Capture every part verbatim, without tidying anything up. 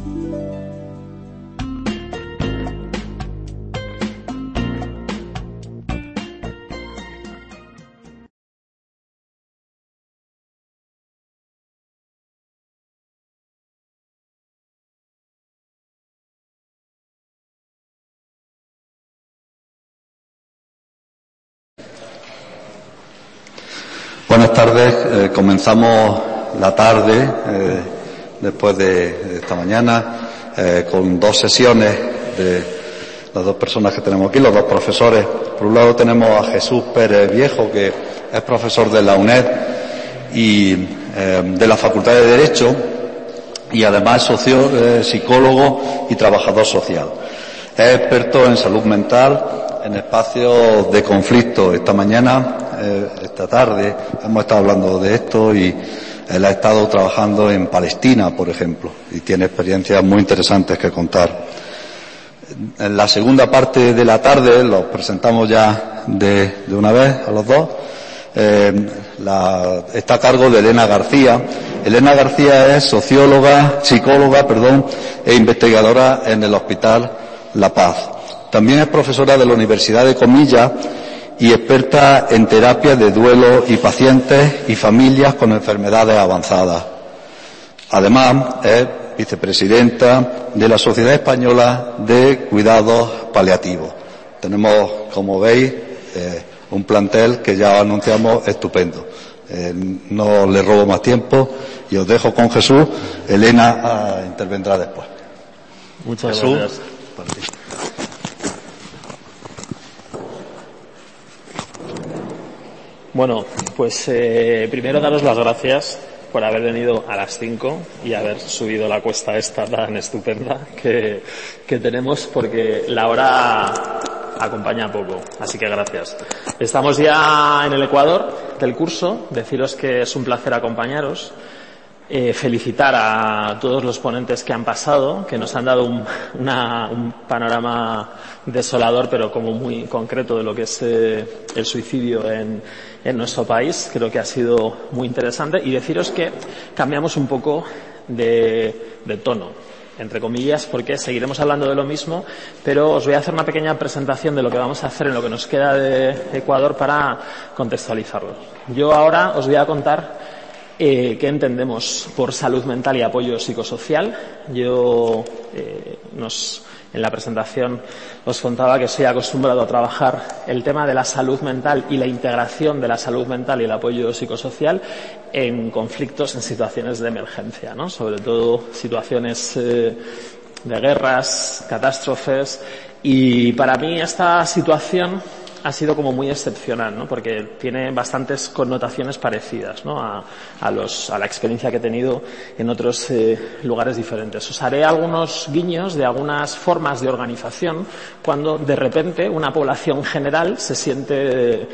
Buenas tardes. Eh, comenzamos la tarde, eh, después de, de esta mañana, eh, con dos sesiones de las dos personas que tenemos aquí, los dos profesores. Por un lado tenemos a Jesús Pérez Viejo, que es profesor de la UNED y eh, de la Facultad de Derecho, y además socio, eh, psicólogo y trabajador social. Es experto en salud mental, en espacios de conflicto. Esta mañana, eh, esta tarde, hemos estado hablando de esto y él ha estado trabajando en Palestina, por ejemplo, y tiene experiencias muy interesantes que contar. En la segunda parte de la tarde, los presentamos ya de, de una vez a los dos, eh, la, está a cargo de Elena García. Elena García es socióloga, psicóloga, perdón, e investigadora en el Hospital La Paz. También es profesora de la Universidad de Comillas y experta en terapia de duelo y pacientes y familias con enfermedades avanzadas. Además, es vicepresidenta de la Sociedad Española de Cuidados Paliativos. Tenemos, como veis, eh, un plantel que ya anunciamos estupendo. Eh, no le robo más tiempo y os dejo con Jesús. Elena ah, intervendrá después. Muchas Jesús, gracias. Bueno, pues eh, primero daros las gracias por haber venido a las cinco y haber subido la cuesta esta tan estupenda que, que tenemos, porque la hora acompaña poco, así que gracias. Estamos ya en el Ecuador del curso. Deciros que es un placer acompañaros. Eh, felicitar a todos los ponentes que han pasado, que nos han dado un, una, un panorama desolador, pero como muy concreto de lo que es eh, el suicidio en, en nuestro país. Creo que ha sido muy interesante. Y deciros que cambiamos un poco de, de tono, entre comillas, porque seguiremos hablando de lo mismo, pero os voy a hacer una pequeña presentación de lo que vamos a hacer en lo que nos queda de Ecuador para contextualizarlo. Yo ahora os voy a contar Eh, ¿qué entendemos por salud mental y apoyo psicosocial? Yo eh, nos, en la presentación os contaba que estoy acostumbrado a trabajar el tema de la salud mental y la integración de la salud mental y el apoyo psicosocial en conflictos, en situaciones de emergencia, ¿no? Sobre todo situaciones eh, de guerras, catástrofes. Y para mí esta situación ha sido como muy excepcional, ¿no? Porque tiene bastantes connotaciones parecidas, ¿no? A, a, los, a la experiencia que he tenido en otros eh, lugares diferentes. Os haré algunos guiños de algunas formas de organización cuando de repente una población general se siente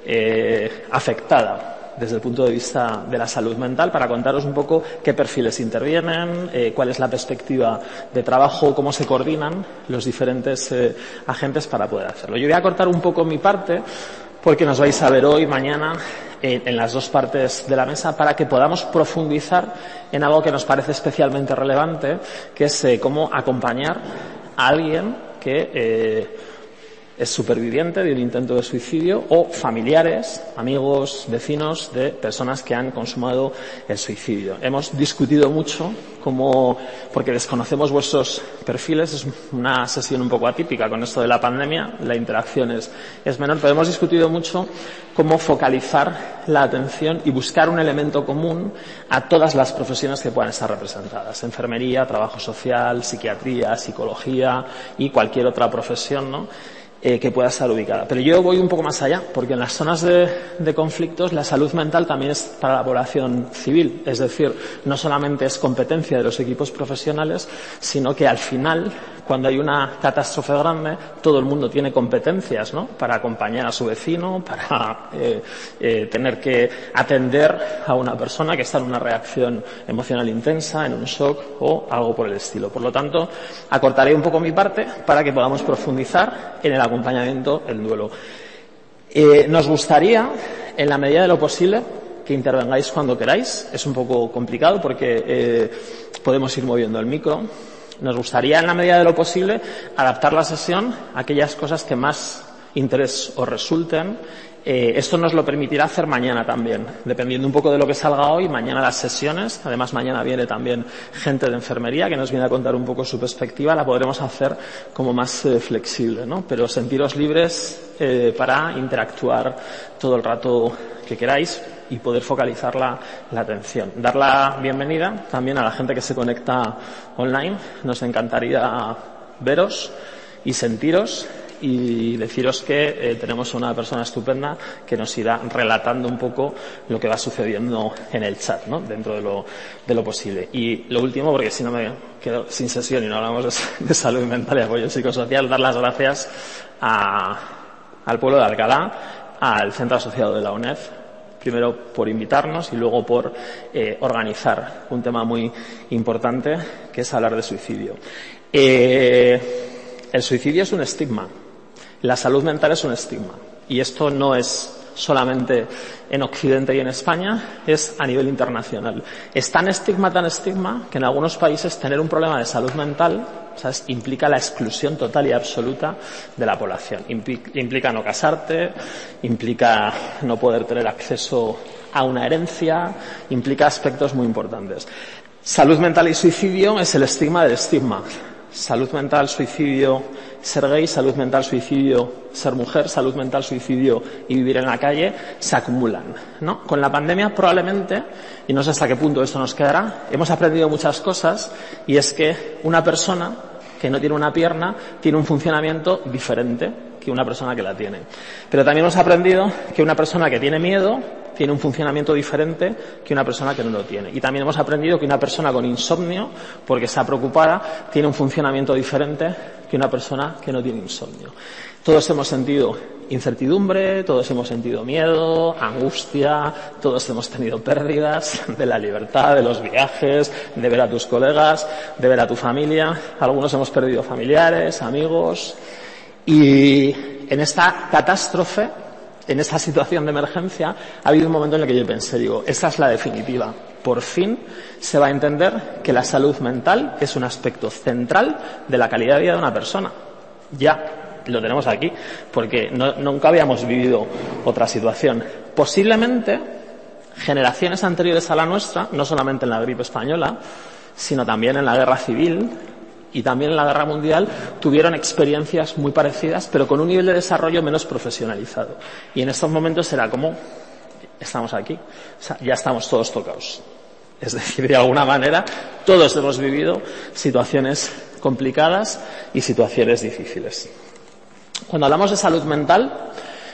eh, afectada desde el punto de vista de la salud mental, para contaros un poco qué perfiles intervienen, eh, cuál es la perspectiva de trabajo, cómo se coordinan los diferentes eh, agentes para poder hacerlo. Yo voy a cortar un poco mi parte porque nos vais a ver hoy, mañana, eh, en las dos partes de la mesa, para que podamos profundizar en algo que nos parece especialmente relevante, que es eh, cómo acompañar a alguien que eh, es superviviente de un intento de suicidio, o familiares, amigos, vecinos de personas que han consumado el suicidio. Hemos discutido mucho cómo, porque desconocemos vuestros perfiles, es una sesión un poco atípica con esto de la pandemia, la interacción es, es menor, pero hemos discutido mucho cómo focalizar la atención y buscar un elemento común a todas las profesiones que puedan estar representadas: enfermería, trabajo social, psiquiatría, psicología y cualquier otra profesión, ¿no?, Eh, que pueda estar ubicada. Pero yo voy un poco más allá, porque en las zonas de, de conflictos la salud mental también es para la población civil. Es decir, no solamente es competencia de los equipos profesionales, sino que al final, cuando hay una catástrofe grande, todo el mundo tiene competencias, ¿no?, para acompañar a su vecino, para eh, eh, tener que atender a una persona que está en una reacción emocional intensa, en un shock o algo por el estilo. Por lo tanto, acortaré un poco mi parte para que podamos profundizar en el acompañamiento, el duelo. Eh, nos gustaría, en la medida de lo posible, que intervengáis cuando queráis. Es un poco complicado porque eh, podemos ir moviendo el micro. Nos gustaría, en la medida de lo posible, adaptar la sesión a aquellas cosas que más interés os resulten. Eh, esto nos lo permitirá hacer mañana también, dependiendo un poco de lo que salga hoy. Mañana las sesiones, además mañana viene también gente de enfermería que nos viene a contar un poco su perspectiva, la podremos hacer como más eh, flexible, ¿no? Pero sentiros libres eh, para interactuar todo el rato que queráis y poder focalizar la, la atención. Dar la bienvenida también a la gente que se conecta online. Nos encantaría veros y sentiros. Y deciros que eh, tenemos una persona estupenda que nos irá relatando un poco lo que va sucediendo en el chat, ¿no? Dentro de lo, de lo posible. Y lo último, porque si no me quedo sin sesión y no hablamos de, de salud mental y apoyo psicosocial, dar las gracias a, al pueblo de Alcalá, al Centro Asociado de la U N E D, primero por invitarnos y luego por eh, organizar un tema muy importante que es hablar de suicidio. Eh, el suicidio es un estigma. La salud mental es un estigma. Y esto no es solamente en Occidente y en España, es a nivel internacional. Es tan estigma, tan estigma, que en algunos países tener un problema de salud mental, ¿sabes?, implica la exclusión total y absoluta de la población. Implica no casarte, implica no poder tener acceso a una herencia, implica aspectos muy importantes. Salud mental y suicidio es el estigma del estigma. Salud mental, suicidio, ser gay, salud mental, suicidio, ser mujer, salud mental, suicidio y vivir en la calle se acumulan, ¿no? Con la pandemia probablemente, y no sé hasta qué punto esto nos quedará, hemos aprendido muchas cosas, y es que una persona que no tiene una pierna tiene un funcionamiento diferente que una persona que la tiene. Pero también hemos aprendido que una persona que tiene miedo tiene un funcionamiento diferente que una persona que no lo tiene. Y también hemos aprendido que una persona con insomnio, porque está preocupada, tiene un funcionamiento diferente que una persona que no tiene insomnio. Todos hemos sentido incertidumbre, todos hemos sentido miedo, angustia, todos hemos tenido pérdidas de la libertad, de los viajes, de ver a tus colegas, de ver a tu familia. Algunos hemos perdido familiares, amigos. Y en esta catástrofe, en esta situación de emergencia, ha habido un momento en el que yo pensé, digo, esta es la definitiva. Por fin se va a entender que la salud mental es un aspecto central de la calidad de vida de una persona. Ya, lo tenemos aquí, porque no, nunca habíamos vivido otra situación. Posiblemente, generaciones anteriores a la nuestra, no solamente en la gripe española, sino también en la guerra civil y también en la guerra mundial, tuvieron experiencias muy parecidas, pero con un nivel de desarrollo menos profesionalizado. Y en estos momentos será como, estamos aquí, o sea, ya estamos todos tocados. Es decir, de alguna manera, todos hemos vivido situaciones complicadas y situaciones difíciles. Cuando hablamos de salud mental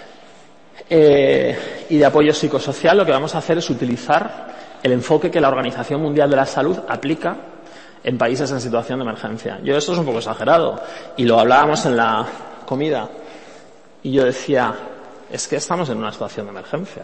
eh, y de apoyo psicosocial, lo que vamos a hacer es utilizar el enfoque que la Organización Mundial de la Salud aplica en países en situación de emergencia. Yo esto es un poco exagerado, y lo hablábamos en la comida, y yo decía, es que estamos en una situación de emergencia.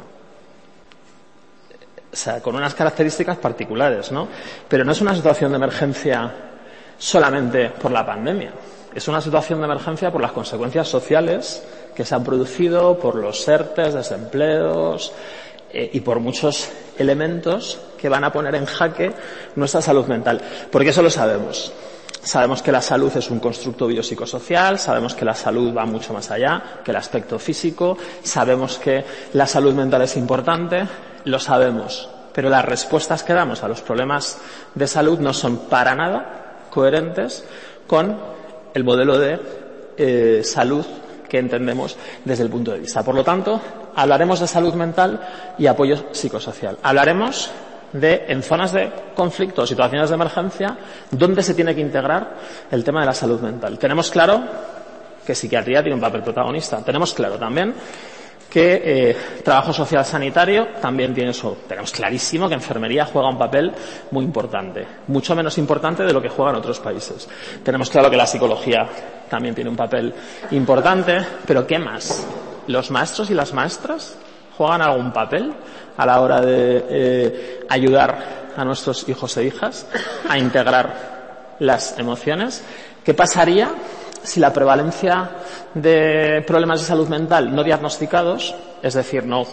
O sea, con unas características particulares, ¿no? Pero no es una situación de emergencia solamente por la pandemia. Es una situación de emergencia por las consecuencias sociales que se han producido, por los ERTES, desempleos, eh, y por muchos elementos que van a poner en jaque nuestra salud mental. Porque eso lo sabemos. Sabemos que la salud es un constructo biopsicosocial, sabemos que la salud va mucho más allá que el aspecto físico, sabemos que la salud mental es importante, lo sabemos. Pero las respuestas que damos a los problemas de salud no son para nada coherentes con el modelo de eh, salud que entendemos desde el punto de vista. Por lo tanto, hablaremos de salud mental y apoyo psicosocial. Hablaremos de, en zonas de conflicto o situaciones de emergencia, dónde se tiene que integrar el tema de la salud mental. Tenemos claro que psiquiatría tiene un papel protagonista. Tenemos claro también que eh, trabajo social sanitario también tiene eso. Tenemos clarísimo que enfermería juega un papel muy importante, mucho menos importante de lo que juega en otros países. Tenemos claro que la psicología también tiene un papel importante, pero ¿qué más? ¿Los maestros y las maestras juegan algún papel a la hora de eh, ayudar a nuestros hijos e hijas a integrar las emociones? ¿Qué pasaría si la prevalencia de problemas de salud mental no diagnosticados, es decir, no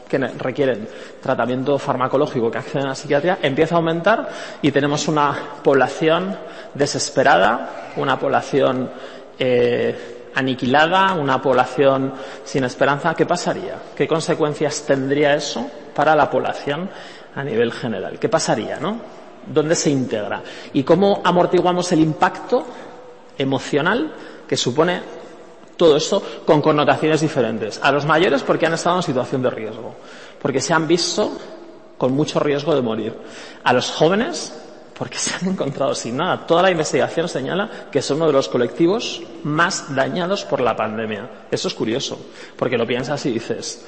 que requieren tratamiento farmacológico, que acceden a la psiquiatría, empieza a aumentar y tenemos una población desesperada, una población eh, aniquilada, una población sin esperanza. ¿Qué pasaría? ¿Qué consecuencias tendría eso para la población a nivel general? ¿Qué pasaría, no? ¿Dónde se integra? ¿Y cómo amortiguamos el impacto emocional que supone todo esto con connotaciones diferentes? A los mayores porque han estado en situación de riesgo, porque se han visto con mucho riesgo de morir. A los jóvenes porque se han encontrado sin nada. Toda la investigación señala que son uno de los colectivos más dañados por la pandemia. Eso es curioso, porque lo piensas y dices,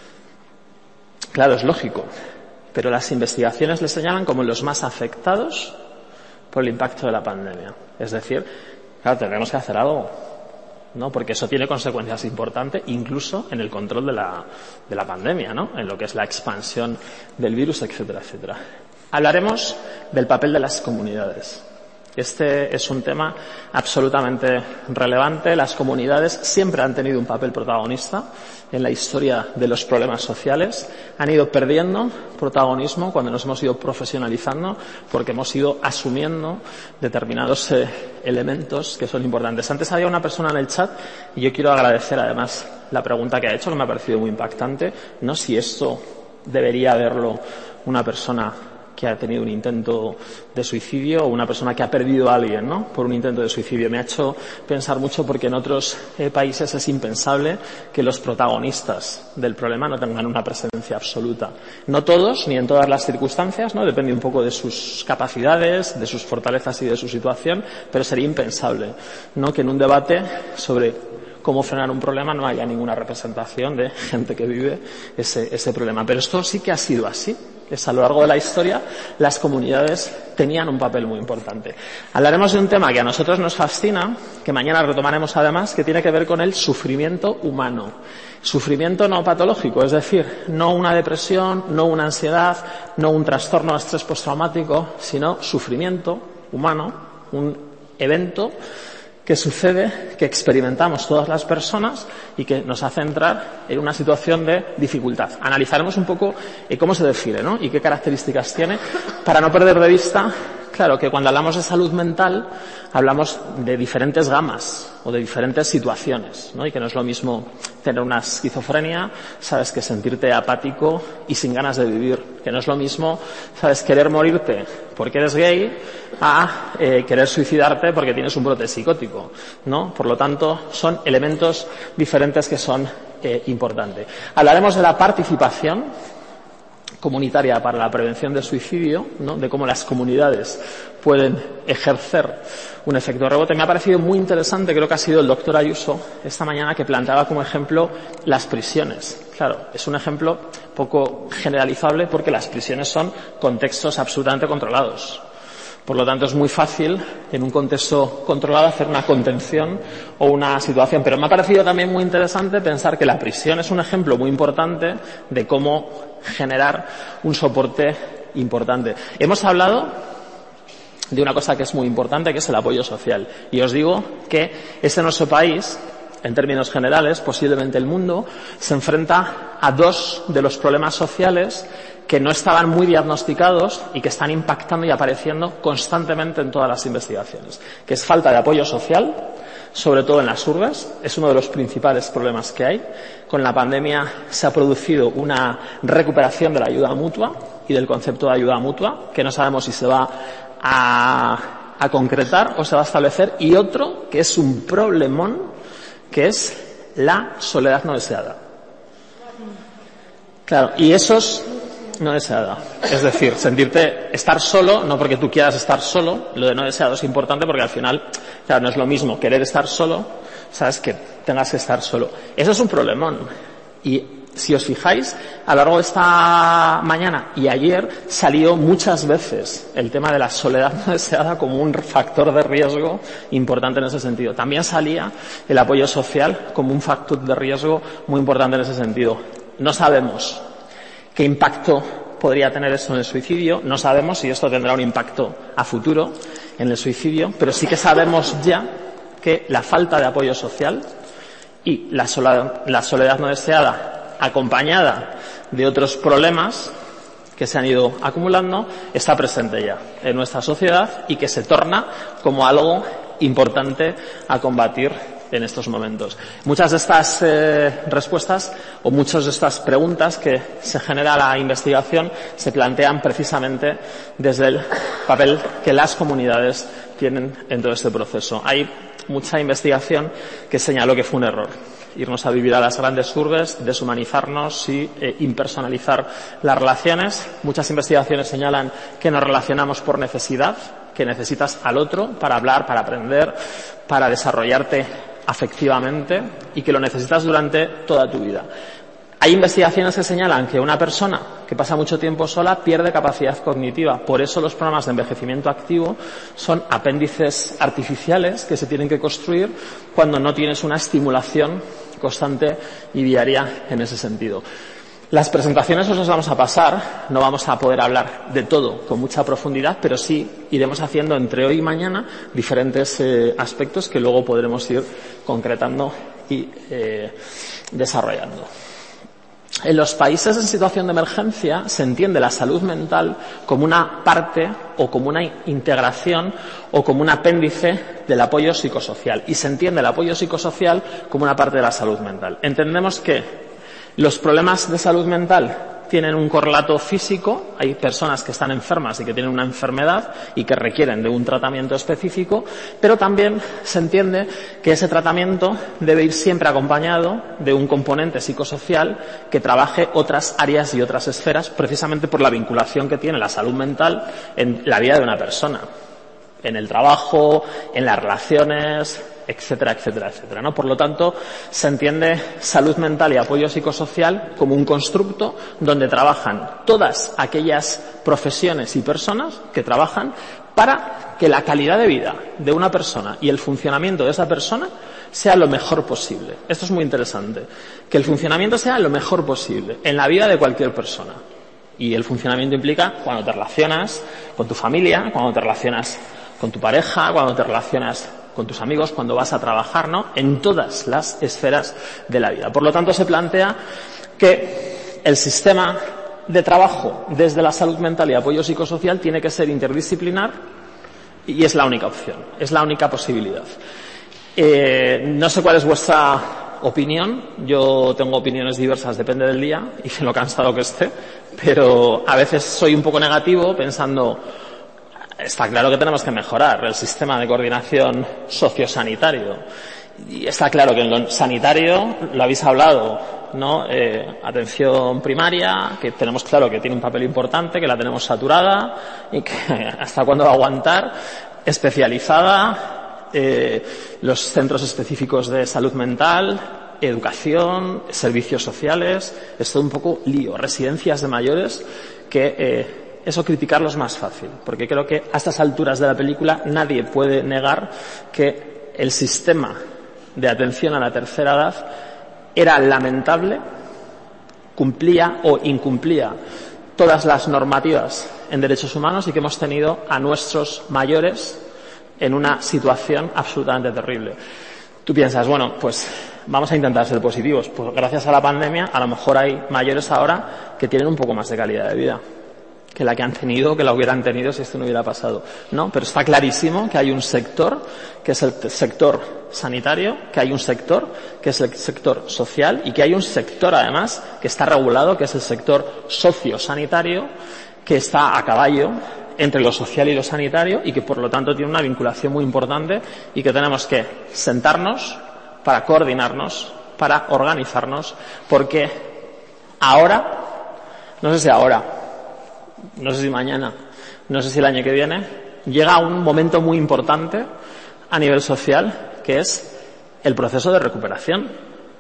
claro, es lógico, pero las investigaciones les señalan como los más afectados por el impacto de la pandemia. Es decir, claro, tendremos que hacer algo, ¿no? Porque eso tiene consecuencias importantes, incluso en el control de la, de la pandemia, ¿no? En lo que es la expansión del virus, etcétera, etcétera. Hablaremos del papel de las comunidades. Este es un tema absolutamente relevante. Las comunidades siempre han tenido un papel protagonista en la historia de los problemas sociales. Han ido perdiendo protagonismo cuando nos hemos ido profesionalizando, porque hemos ido asumiendo determinados eh, elementos que son importantes. Antes había una persona en el chat y yo quiero agradecer además la pregunta que ha hecho, que me ha parecido muy impactante, no si esto debería verlo una persona que ha tenido un intento de suicidio o una persona que ha perdido a alguien, ¿no?, por un intento de suicidio. Me ha hecho pensar mucho porque en otros eh, países es impensable que los protagonistas del problema no tengan una presencia absoluta. No todos, ni en todas las circunstancias, ¿no? Depende un poco de sus capacidades, de sus fortalezas y de su situación, pero sería impensable, ¿no?, que en un debate sobre cómo frenar un problema no haya ninguna representación de gente que vive ese, ese problema. Pero esto sí que ha sido así. Es a lo largo de la historia las comunidades tenían un papel muy importante. Hablaremos de un tema que a nosotros nos fascina, que mañana retomaremos además, que tiene que ver con el sufrimiento humano. Sufrimiento no patológico, es decir, no una depresión, no una ansiedad, no un trastorno de estrés postraumático, sino sufrimiento humano, un evento que sucede, que experimentamos todas las personas y que nos hace entrar en una situación de dificultad. Analizaremos un poco eh, cómo se define, ¿no?, y qué características tiene, para no perder de vista, claro, que cuando hablamos de salud mental hablamos de diferentes gamas o de diferentes situaciones, ¿no?, y que no es lo mismo tener una esquizofrenia, sabes, que sentirte apático y sin ganas de vivir, que no es lo mismo, sabes, querer morirte porque eres gay a eh, querer suicidarte porque tienes un brote psicótico, ¿no? Por lo tanto, son elementos diferentes que son eh, importantes. Hablaremos de la participación comunitaria para la prevención del suicidio, ¿no?, de cómo las comunidades pueden ejercer un efecto rebote. Me ha parecido muy interesante, creo que ha sido el doctor Ayuso esta mañana, que planteaba como ejemplo las prisiones. Claro, es un ejemplo poco generalizable porque las prisiones son contextos absolutamente controlados. Por lo tanto, es muy fácil, en un contexto controlado, hacer una contención o una situación. Pero me ha parecido también muy interesante pensar que la prisión es un ejemplo muy importante de cómo generar un soporte importante. Hemos hablado de una cosa que es muy importante, que es el apoyo social. Y os digo que este nuestro país, en términos generales, posiblemente el mundo, se enfrenta a dos de los problemas sociales que no estaban muy diagnosticados y que están impactando y apareciendo constantemente en todas las investigaciones, que es falta de apoyo social, sobre todo en las urbes. Es uno de los principales problemas que hay. Con la pandemia se ha producido una recuperación de la ayuda mutua y del concepto de ayuda mutua, que no sabemos si se va a, a concretar o se va a establecer, y otro que es un problemón, que es la soledad no deseada. Claro, y esos no deseada. Es decir, sentirte, estar solo, no porque tú quieras estar solo, lo de no deseado es importante porque al final, claro, no es lo mismo querer estar solo, sabes, que tengas que estar solo. Eso es un problemón. Y si os fijáis, a lo largo de esta mañana y ayer salió muchas veces el tema de la soledad no deseada como un factor de riesgo importante en ese sentido. También salía el apoyo social como un factor de riesgo muy importante en ese sentido. No sabemos qué impacto podría tener esto en el suicidio, no sabemos si esto tendrá un impacto a futuro en el suicidio, pero sí que sabemos ya que la falta de apoyo social y la soledad, la soledad no deseada acompañada de otros problemas que se han ido acumulando, está presente ya en nuestra sociedad y que se torna como algo importante a combatir en estos momentos. Muchas de estas eh, respuestas o muchas de estas preguntas que se genera la investigación se plantean precisamente desde el papel que las comunidades tienen en todo este proceso. Hay mucha investigación que señaló que fue un error irnos a vivir a las grandes urbes, deshumanizarnos y eh, impersonalizar las relaciones. Muchas investigaciones señalan que nos relacionamos por necesidad, que necesitas al otro para hablar, para aprender, para desarrollarte afectivamente y que lo necesitas durante toda tu vida. Hay investigaciones que señalan que una persona que pasa mucho tiempo sola pierde capacidad cognitiva. Por eso los programas de envejecimiento activo son apéndices artificiales que se tienen que construir cuando no tienes una estimulación constante y diaria en ese sentido. Las presentaciones os las vamos a pasar, no vamos a poder hablar de todo con mucha profundidad, pero sí iremos haciendo entre hoy y mañana diferentes eh, aspectos que luego podremos ir concretando y eh, desarrollando. En los países en situación de emergencia se entiende la salud mental como una parte o como una integración o como un apéndice del apoyo psicosocial y se entiende el apoyo psicosocial como una parte de la salud mental. Entendemos que los problemas de salud mental tienen un correlato físico, hay personas que están enfermas y que tienen una enfermedad y que requieren de un tratamiento específico, pero también se entiende que ese tratamiento debe ir siempre acompañado de un componente psicosocial que trabaje otras áreas y otras esferas, precisamente por la vinculación que tiene la salud mental en la vida de una persona, en el trabajo, en las relaciones, etcétera, etcétera, etcétera, ¿no? Por lo tanto, se entiende salud mental y apoyo psicosocial como un constructo donde trabajan todas aquellas profesiones y personas que trabajan para que la calidad de vida de una persona y el funcionamiento de esa persona sea lo mejor posible. Esto es muy interesante. Que el funcionamiento sea lo mejor posible en la vida de cualquier persona. Y el funcionamiento implica cuando te relacionas con tu familia, cuando te relacionas con tu pareja, cuando te relacionas con tus amigos, cuando vas a trabajar, ¿no? En todas las esferas de la vida. Por lo tanto, se plantea que el sistema de trabajo desde la salud mental y apoyo psicosocial tiene que ser interdisciplinar y es la única opción, es la única posibilidad. Eh, no sé cuál es vuestra opinión, yo tengo opiniones diversas, depende del día y de lo cansado que esté, pero a veces soy un poco negativo pensando, está claro que tenemos que mejorar el sistema de coordinación sociosanitario. Y está claro que en lo sanitario, lo habéis hablado, ¿no? Eh, atención primaria, que tenemos claro que tiene un papel importante, que la tenemos saturada y que hasta cuándo va a aguantar, especializada, eh, los centros específicos de salud mental, educación, servicios sociales, es todo un poco lío, residencias de mayores que, eh, eso criticarlo es más fácil, porque creo que a estas alturas de la película nadie puede negar que el sistema de atención a la tercera edad era lamentable, cumplía o incumplía todas las normativas en derechos humanos y que hemos tenido a nuestros mayores en una situación absolutamente terrible. Tú piensas, bueno, pues vamos a intentar ser positivos. Pues gracias a la pandemia a lo mejor hay mayores ahora que tienen un poco más de calidad de vida que la que han tenido, que la hubieran tenido si esto no hubiera pasado. No, pero está clarísimo que hay un sector, que es el sector sanitario, que hay un sector, que es el sector social, y que hay un sector, además, que está regulado, que es el sector sociosanitario, que está a caballo entre lo social y lo sanitario, y que, por lo tanto, tiene una vinculación muy importante, y que tenemos que sentarnos para coordinarnos, para organizarnos, porque ahora, no sé si ahora, no sé si mañana, no sé si el año que viene, llega un momento muy importante a nivel social, que es el proceso de recuperación.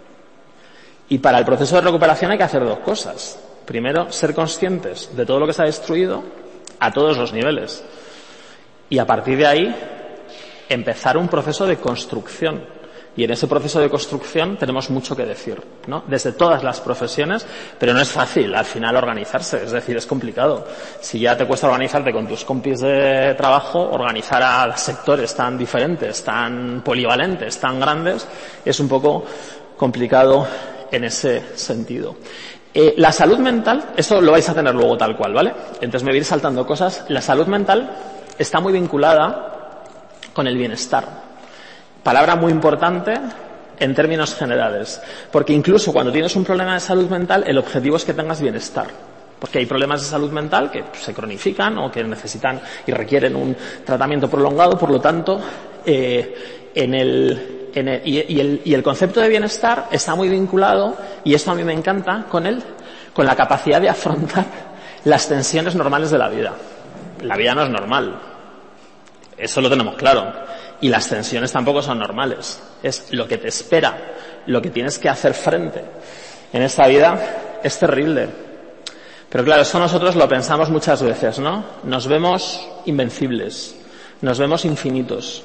Y para el proceso de recuperación hay que hacer dos cosas. Primero, ser conscientes de todo lo que se ha destruido a todos los niveles. Y a partir de ahí, empezar un proceso de construcción. Y en ese proceso de construcción tenemos mucho que decir, ¿no? Desde todas las profesiones, pero no es fácil al final organizarse, es decir, es complicado. Si ya te cuesta organizarte con tus compis de trabajo, organizar a sectores tan diferentes, tan polivalentes, tan grandes, es un poco complicado en ese sentido. Eh, la salud mental, esto lo vais a tener luego tal cual, ¿vale? Entonces me voy a ir saltando cosas. La salud mental está muy vinculada con el bienestar. Palabra muy importante en términos generales, porque incluso cuando tienes un problema de salud mental, el objetivo es que tengas bienestar. Porque hay problemas de salud mental que se cronifican o que necesitan y requieren un tratamiento prolongado, por lo tanto, eh, en el... En el, y, y, el, y el concepto de bienestar está muy vinculado, y esto a mí me encanta, con el, con la capacidad de afrontar las tensiones normales de la vida. La vida no es normal. Eso lo tenemos claro. Y las tensiones tampoco son normales. Es lo que te espera, lo que tienes que hacer frente en esta vida es terrible. Pero claro, eso nosotros lo pensamos muchas veces, ¿no? Nos vemos invencibles, nos vemos infinitos.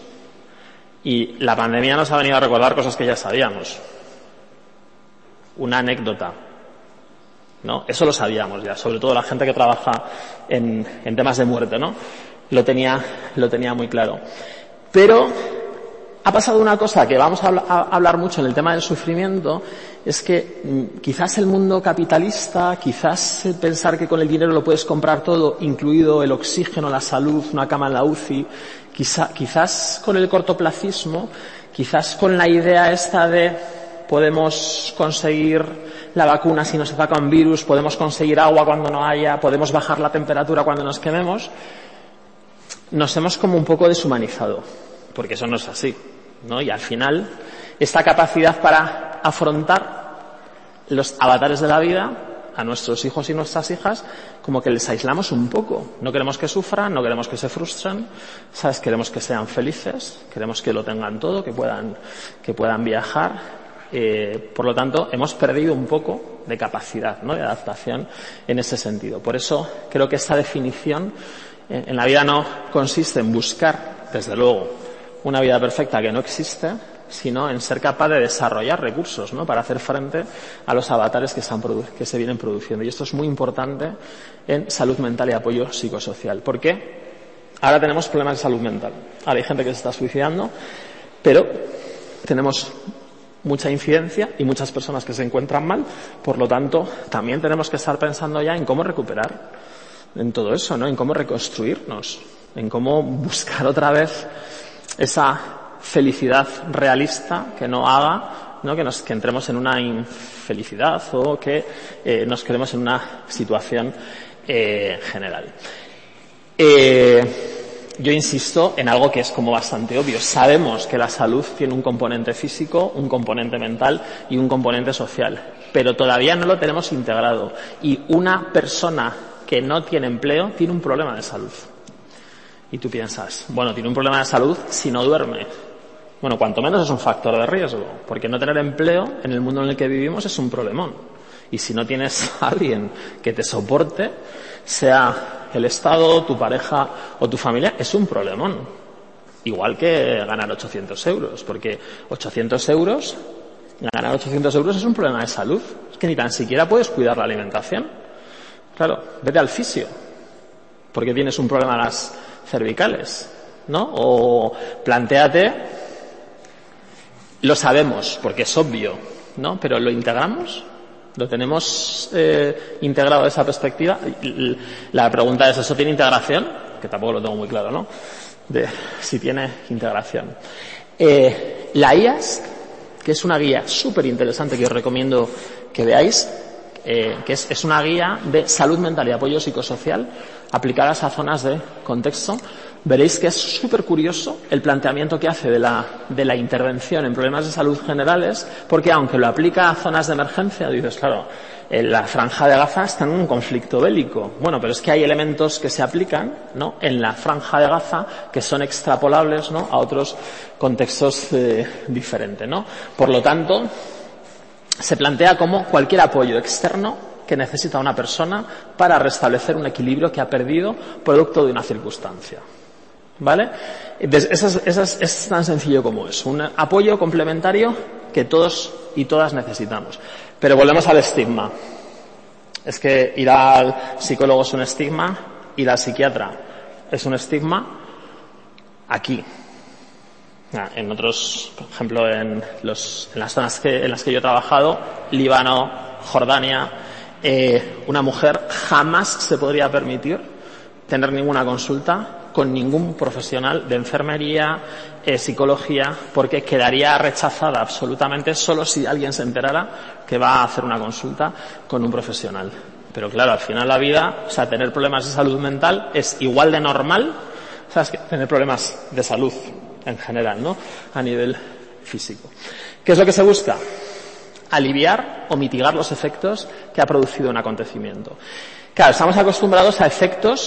Y la pandemia nos ha venido a recordar cosas que ya sabíamos. Una anécdota, ¿no? Eso lo sabíamos ya, sobre todo la gente que trabaja en, en temas de muerte, ¿no? Lo tenía, lo tenía muy claro. Pero ha pasado una cosa que vamos a, habla, a hablar mucho en el tema del sufrimiento, es que mm, quizás el mundo capitalista, quizás pensar que con el dinero lo puedes comprar todo, incluido el oxígeno, la salud, una cama en la U C I, Quizá, quizás con el cortoplacismo, quizás con la idea esta de podemos conseguir la vacuna si nos ataca un virus, podemos conseguir agua cuando no haya, podemos bajar la temperatura cuando nos quememos, nos hemos como un poco deshumanizado, porque eso no es así, ¿no? Y al final, esta capacidad para afrontar los avatares de la vida a nuestros hijos y nuestras hijas, como que les aislamos un poco. No queremos que sufran, no queremos que se frustren, ¿sabes? Queremos que sean felices, queremos que lo tengan todo, que puedan, que puedan viajar. Eh, por lo tanto, hemos perdido un poco de capacidad, ¿no?, de adaptación en ese sentido. Por eso creo que esta definición eh, en la vida no consiste en buscar, desde luego, una vida perfecta que no existe, sino en ser capaz de desarrollar recursos, ¿no?, para hacer frente a los avatares que, están produ- que se vienen produciendo. Y esto es muy importante en salud mental y apoyo psicosocial. ¿Por qué? Ahora tenemos problemas de salud mental. Ahora hay gente que se está suicidando, pero tenemos mucha incidencia y muchas personas que se encuentran mal. Por lo tanto, también tenemos que estar pensando ya en cómo recuperar en todo eso, ¿no?, en cómo reconstruirnos, en cómo buscar otra vez esa felicidad realista que no haga, ¿no?, que nos que entremos en una infelicidad o que eh, nos quedemos en una situación eh, general. Eh, yo insisto en algo que es como bastante obvio. Sabemos que la salud tiene un componente físico, un componente mental y un componente social, pero todavía no lo tenemos integrado. Y una persona que no tiene empleo tiene un problema de salud. Y tú piensas, bueno, tiene un problema de salud si no duerme. Bueno, cuanto menos es un factor de riesgo, porque no tener empleo en el mundo en el que vivimos es un problemón. Y si no tienes a alguien que te soporte, sea el Estado, tu pareja o tu familia, es un problemón. Igual que ganar ochocientos euros, porque ochocientos euros, ganar ochocientos euros es un problema de salud. Es que ni tan siquiera puedes cuidar la alimentación. Claro, vete al fisio, porque tienes un problema de las cervicales, ¿no? O plantéate. Lo sabemos, porque es obvio, ¿no? Pero ¿lo integramos? ¿Lo tenemos eh, integrado esa perspectiva? La pregunta es, ¿eso tiene integración? Que tampoco lo tengo muy claro, ¿no? De si tiene integración. Eh, la I A S, que es una guía súper interesante que os recomiendo que veáis, eh, que es, es una guía de salud mental y apoyo psicosocial aplicadas a zonas de contexto. Veréis que es súper curioso el planteamiento que hace de la, de la intervención en problemas de salud generales, porque aunque lo aplica a zonas de emergencia, dices, claro, en la franja de Gaza está en un conflicto bélico. Bueno, pero es que hay elementos que se aplican, ¿no?, en la franja de Gaza que son extrapolables, ¿no?, a otros contextos eh, diferentes, ¿no? Por lo tanto, se plantea como cualquier apoyo externo que necesita una persona para restablecer un equilibrio que ha perdido producto de una circunstancia. ¿Vale? Eso es, eso es, es tan sencillo como es. Un apoyo complementario que todos y todas necesitamos. Pero volvemos al estigma. Es que ir al psicólogo es un estigma, ir al psiquiatra es un estigma aquí. En otros, por ejemplo, en, los, en las zonas que, en las que yo he trabajado, Líbano, Jordania, eh, una mujer jamás se podría permitir tener ninguna consulta con ningún profesional de enfermería, eh, psicología, porque quedaría rechazada absolutamente solo si alguien se enterara que va a hacer una consulta con un profesional. Pero claro, al final la vida, o sea, tener problemas de salud mental es igual de normal, ¿sabes?, que tener problemas de salud en general, ¿no?, a nivel físico. ¿Qué es lo que se busca? Aliviar o mitigar los efectos que ha producido un acontecimiento. Claro, estamos acostumbrados a efectos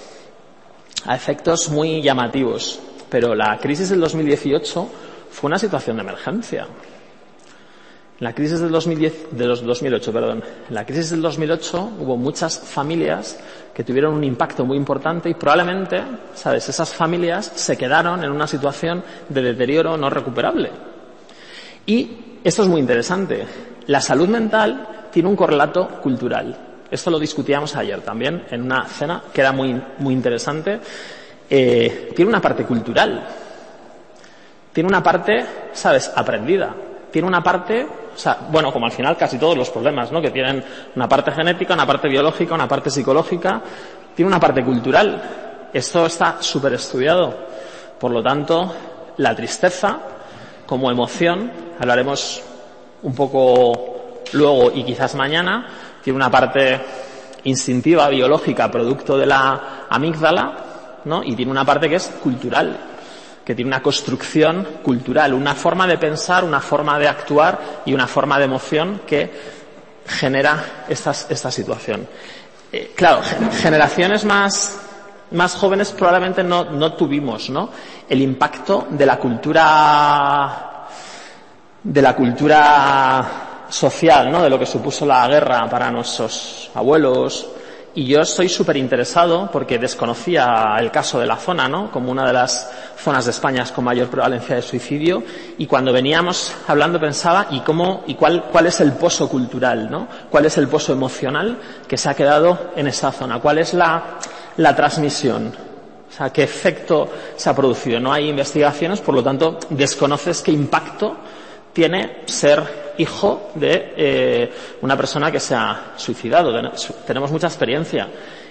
a efectos muy llamativos, pero la crisis del dos mil dieciocho fue una situación de emergencia. En la crisis del dos mil diez, de los dos mil ocho, perdón, en la crisis del dos mil ocho hubo muchas familias que tuvieron un impacto muy importante y probablemente, ¿sabes?, esas familias se quedaron en una situación de deterioro no recuperable. Y esto es muy interesante. La salud mental tiene un correlato cultural. Esto lo discutíamos ayer también en una cena que era muy, muy interesante. Eh, tiene una parte cultural. Tiene una parte, ¿sabes?, aprendida. Tiene una parte, o sea, bueno, como al final casi todos los problemas, ¿no?, que tienen una parte genética, una parte biológica, una parte psicológica, tiene una parte cultural. Esto está súper estudiado. Por lo tanto, la tristeza como emoción, hablaremos un poco luego y quizás mañana, tiene una parte instintiva, biológica, producto de la amígdala, ¿no?, y tiene una parte que es cultural, que tiene una construcción cultural, una forma de pensar, una forma de actuar y una forma de emoción que genera esta, esta situación. Eh, claro, generaciones más, más jóvenes probablemente no, no tuvimos, ¿no?, el impacto de la cultura, de la cultura social, ¿no?, de lo que supuso la guerra para nuestros abuelos. Y yo estoy súper interesado porque desconocía el caso de la zona, ¿no?, como una de las zonas de España con mayor prevalencia de suicidio, y cuando veníamos hablando pensaba y cómo y cuál cuál es el pozo cultural, ¿no?, cuál es el pozo emocional que se ha quedado en esa zona, cuál es la la transmisión, o sea, qué efecto se ha producido. No hay investigaciones, por lo tanto desconoces qué impacto tiene ser hijo de eh, una persona que se ha suicidado. Tenemos mucha experiencia,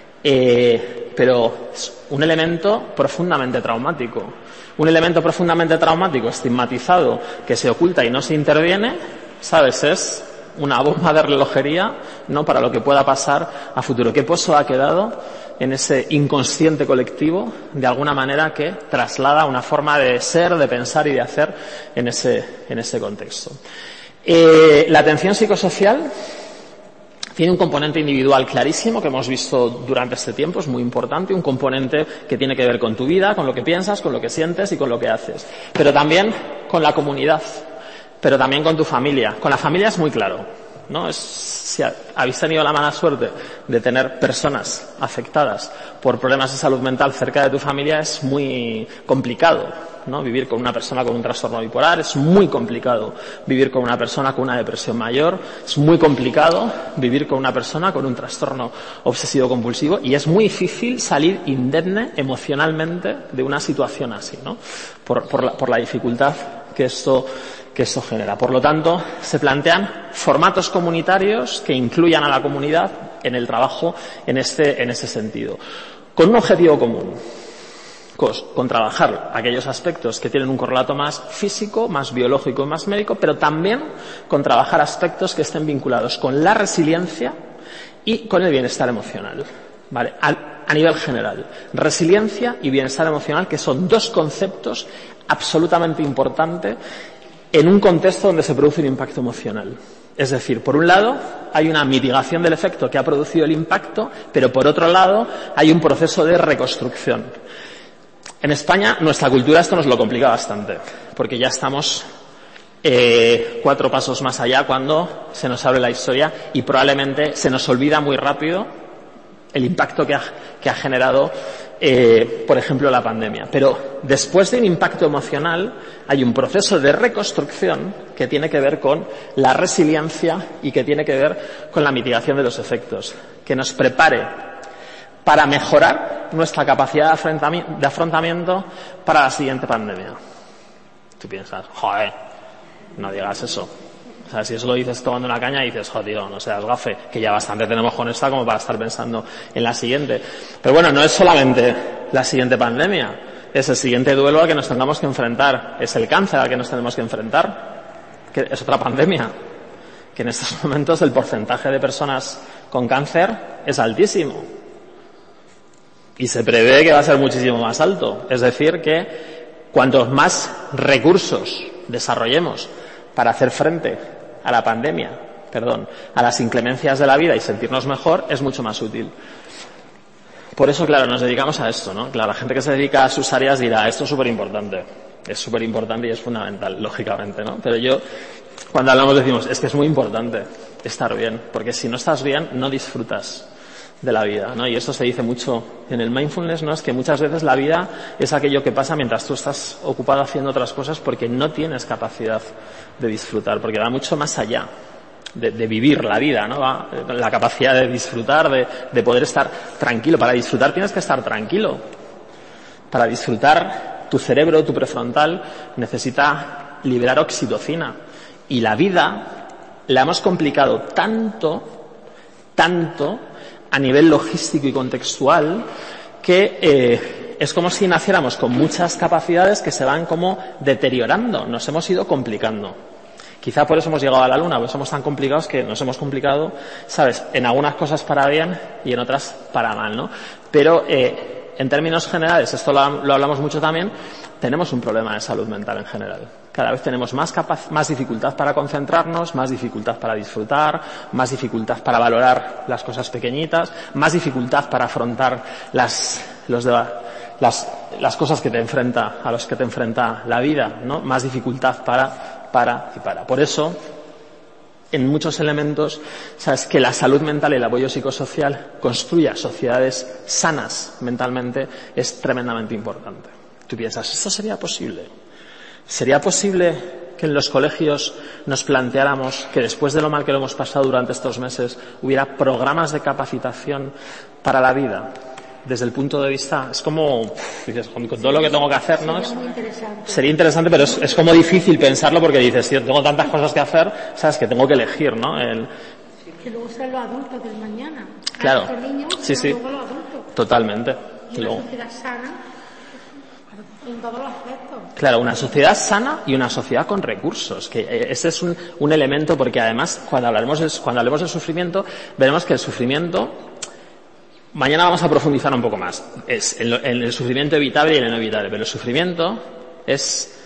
eh, pero es un elemento profundamente traumático. Un elemento profundamente traumático, estigmatizado, que se oculta y no se interviene, ¿sabes?, es una bomba de relojería, ¿no?, para lo que pueda pasar a futuro. ¿Qué pozo ha quedado en ese inconsciente colectivo, de alguna manera, que traslada una forma de ser, de pensar y de hacer en ese, en ese contexto? Eh, la atención psicosocial tiene un componente individual clarísimo que hemos visto durante este tiempo, es muy importante, un componente que tiene que ver con tu vida, con lo que piensas, con lo que sientes y con lo que haces, pero también con la comunidad, pero también con tu familia. Con la familia es muy claro, ¿no? Es, si habéis tenido la mala suerte de tener personas afectadas por problemas de salud mental cerca de tu familia, es muy complicado, ¿no?, vivir con una persona con un trastorno bipolar, es muy complicado vivir con una persona con una depresión mayor, es muy complicado vivir con una persona con un trastorno obsesivo compulsivo, y es muy difícil salir indemne emocionalmente de una situación así, ¿no?, por, por, la, por la dificultad que esto que esto genera. Por lo tanto, se plantean formatos comunitarios que incluyan a la comunidad en el trabajo en este, en ese sentido, con un objetivo común, con, con trabajar aquellos aspectos que tienen un correlato más físico, más biológico y más médico, pero también con trabajar aspectos que estén vinculados con la resiliencia y con el bienestar emocional, ¿vale?, a, a nivel general. Resiliencia y bienestar emocional, que son dos conceptos absolutamente importantes en un contexto donde se produce un impacto emocional. Es decir, por un lado hay una mitigación del efecto que ha producido el impacto, pero por otro lado hay un proceso de reconstrucción. En España nuestra cultura esto nos lo complica bastante, porque ya estamos eh, cuatro pasos más allá cuando se nos abre la historia y probablemente se nos olvida muy rápido el impacto que ha, que ha generado Eh, por ejemplo, la pandemia. Pero después de un impacto emocional hay un proceso de reconstrucción que tiene que ver con la resiliencia y que tiene que ver con la mitigación de los efectos, que nos prepare para mejorar nuestra capacidad de afrontamiento para la siguiente pandemia. Tú piensas, joder, no digas eso. O sea, si eso lo dices tomando una caña, dices, joder, tío, no seas gafe, que ya bastante tenemos con esta como para estar pensando en la siguiente. Pero bueno, no es solamente la siguiente pandemia, es el siguiente duelo al que nos tengamos que enfrentar, es el cáncer al que nos tenemos que enfrentar, que es otra pandemia, que en estos momentos el porcentaje de personas con cáncer es altísimo. Y se prevé que va a ser muchísimo más alto. Es decir, que cuantos más recursos desarrollemos para hacer frente a la pandemia, perdón, a las inclemencias de la vida y sentirnos mejor, es mucho más útil. Por eso, claro, nos dedicamos a esto, ¿no? Claro, la gente que se dedica a sus áreas dirá, esto es súper importante. Es súper importante y es fundamental, lógicamente, ¿no? Pero yo, cuando hablamos decimos, es que es muy importante estar bien, porque si no estás bien, no disfrutas de la vida, ¿no? Y eso se dice mucho en el mindfulness, ¿no? Es que muchas veces la vida es aquello que pasa mientras tú estás ocupado haciendo otras cosas porque no tienes capacidad de disfrutar, porque va mucho más allá de, de vivir la vida, ¿no? Va, la capacidad de disfrutar, de, de poder estar tranquilo. Para disfrutar tienes que estar tranquilo. Para disfrutar, tu cerebro, tu prefrontal, necesita liberar oxitocina. Y la vida la hemos complicado tanto, tanto, a nivel logístico y contextual, que eh, es como si naciéramos con muchas capacidades que se van como deteriorando. Nos hemos ido complicando. Quizá por eso hemos llegado a la luna, porque somos tan complicados que nos hemos complicado, ¿sabes? En algunas cosas para bien y en otras para mal, ¿no? Pero eh, en términos generales, esto lo, lo hablamos mucho también, tenemos un problema de salud mental en general. Cada vez tenemos más capaz, más dificultad para concentrarnos, más dificultad para disfrutar, más dificultad para valorar las cosas pequeñitas, más dificultad para afrontar las, los de, las, las cosas que te enfrenta, a los que te enfrenta la vida, ¿no? Más dificultad para, para y para. Por eso, en muchos elementos, sabes que la salud mental y el apoyo psicosocial construya sociedades sanas mentalmente es tremendamente importante. Tú piensas, ¿esto sería posible? ¿Sería posible que en los colegios nos planteáramos que después de lo mal que lo hemos pasado durante estos meses hubiera programas de capacitación para la vida? Desde el punto de vista, es como, dices, con todo lo que tengo que hacer, ¿no? Sería, interesante. Sería interesante, pero es, es como difícil pensarlo porque dices, tío, tengo tantas cosas que hacer, sabes, que tengo que elegir, ¿no? El... Que luego sean los adultos del mañana. Claro. Los niños, sí, sí. luego los adultos. Totalmente. Y una sociedad sana en todos los aspectos. Claro, una sociedad sana y una sociedad con recursos, que ese es un, un elemento, porque además cuando hablaremos de, cuando hablemos del sufrimiento, veremos que el sufrimiento, mañana vamos a profundizar un poco más, es en, lo, en el sufrimiento evitable y el no evitable, pero el sufrimiento es,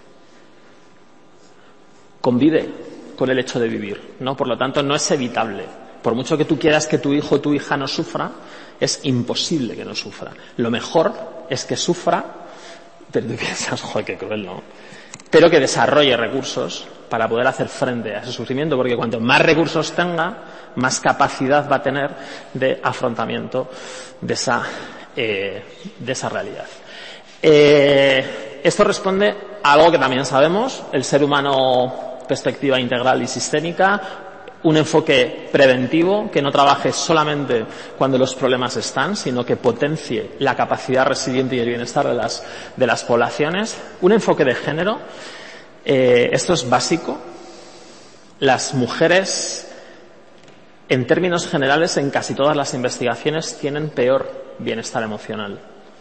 convive con el hecho de vivir, ¿no? Por lo tanto no es evitable. Por mucho que tú quieras que tu hijo o tu hija no sufra, es imposible que no sufra. Lo mejor es que sufra, pero tú piensas, joder, qué cruel, ¿no? Pero que desarrolle recursos para poder hacer frente a ese sufrimiento, porque cuanto más recursos tenga, más capacidad va a tener de afrontamiento de esa, eh, de esa realidad. Eh, esto responde a algo que también sabemos, el ser humano, perspectiva integral y sistémica, un enfoque preventivo que no trabaje solamente cuando los problemas están, sino que potencie la capacidad resiliente y el bienestar de las, de las poblaciones. Un enfoque de género, eh, esto es básico. Las mujeres, en términos generales, en casi todas las investigaciones, tienen peor bienestar emocional.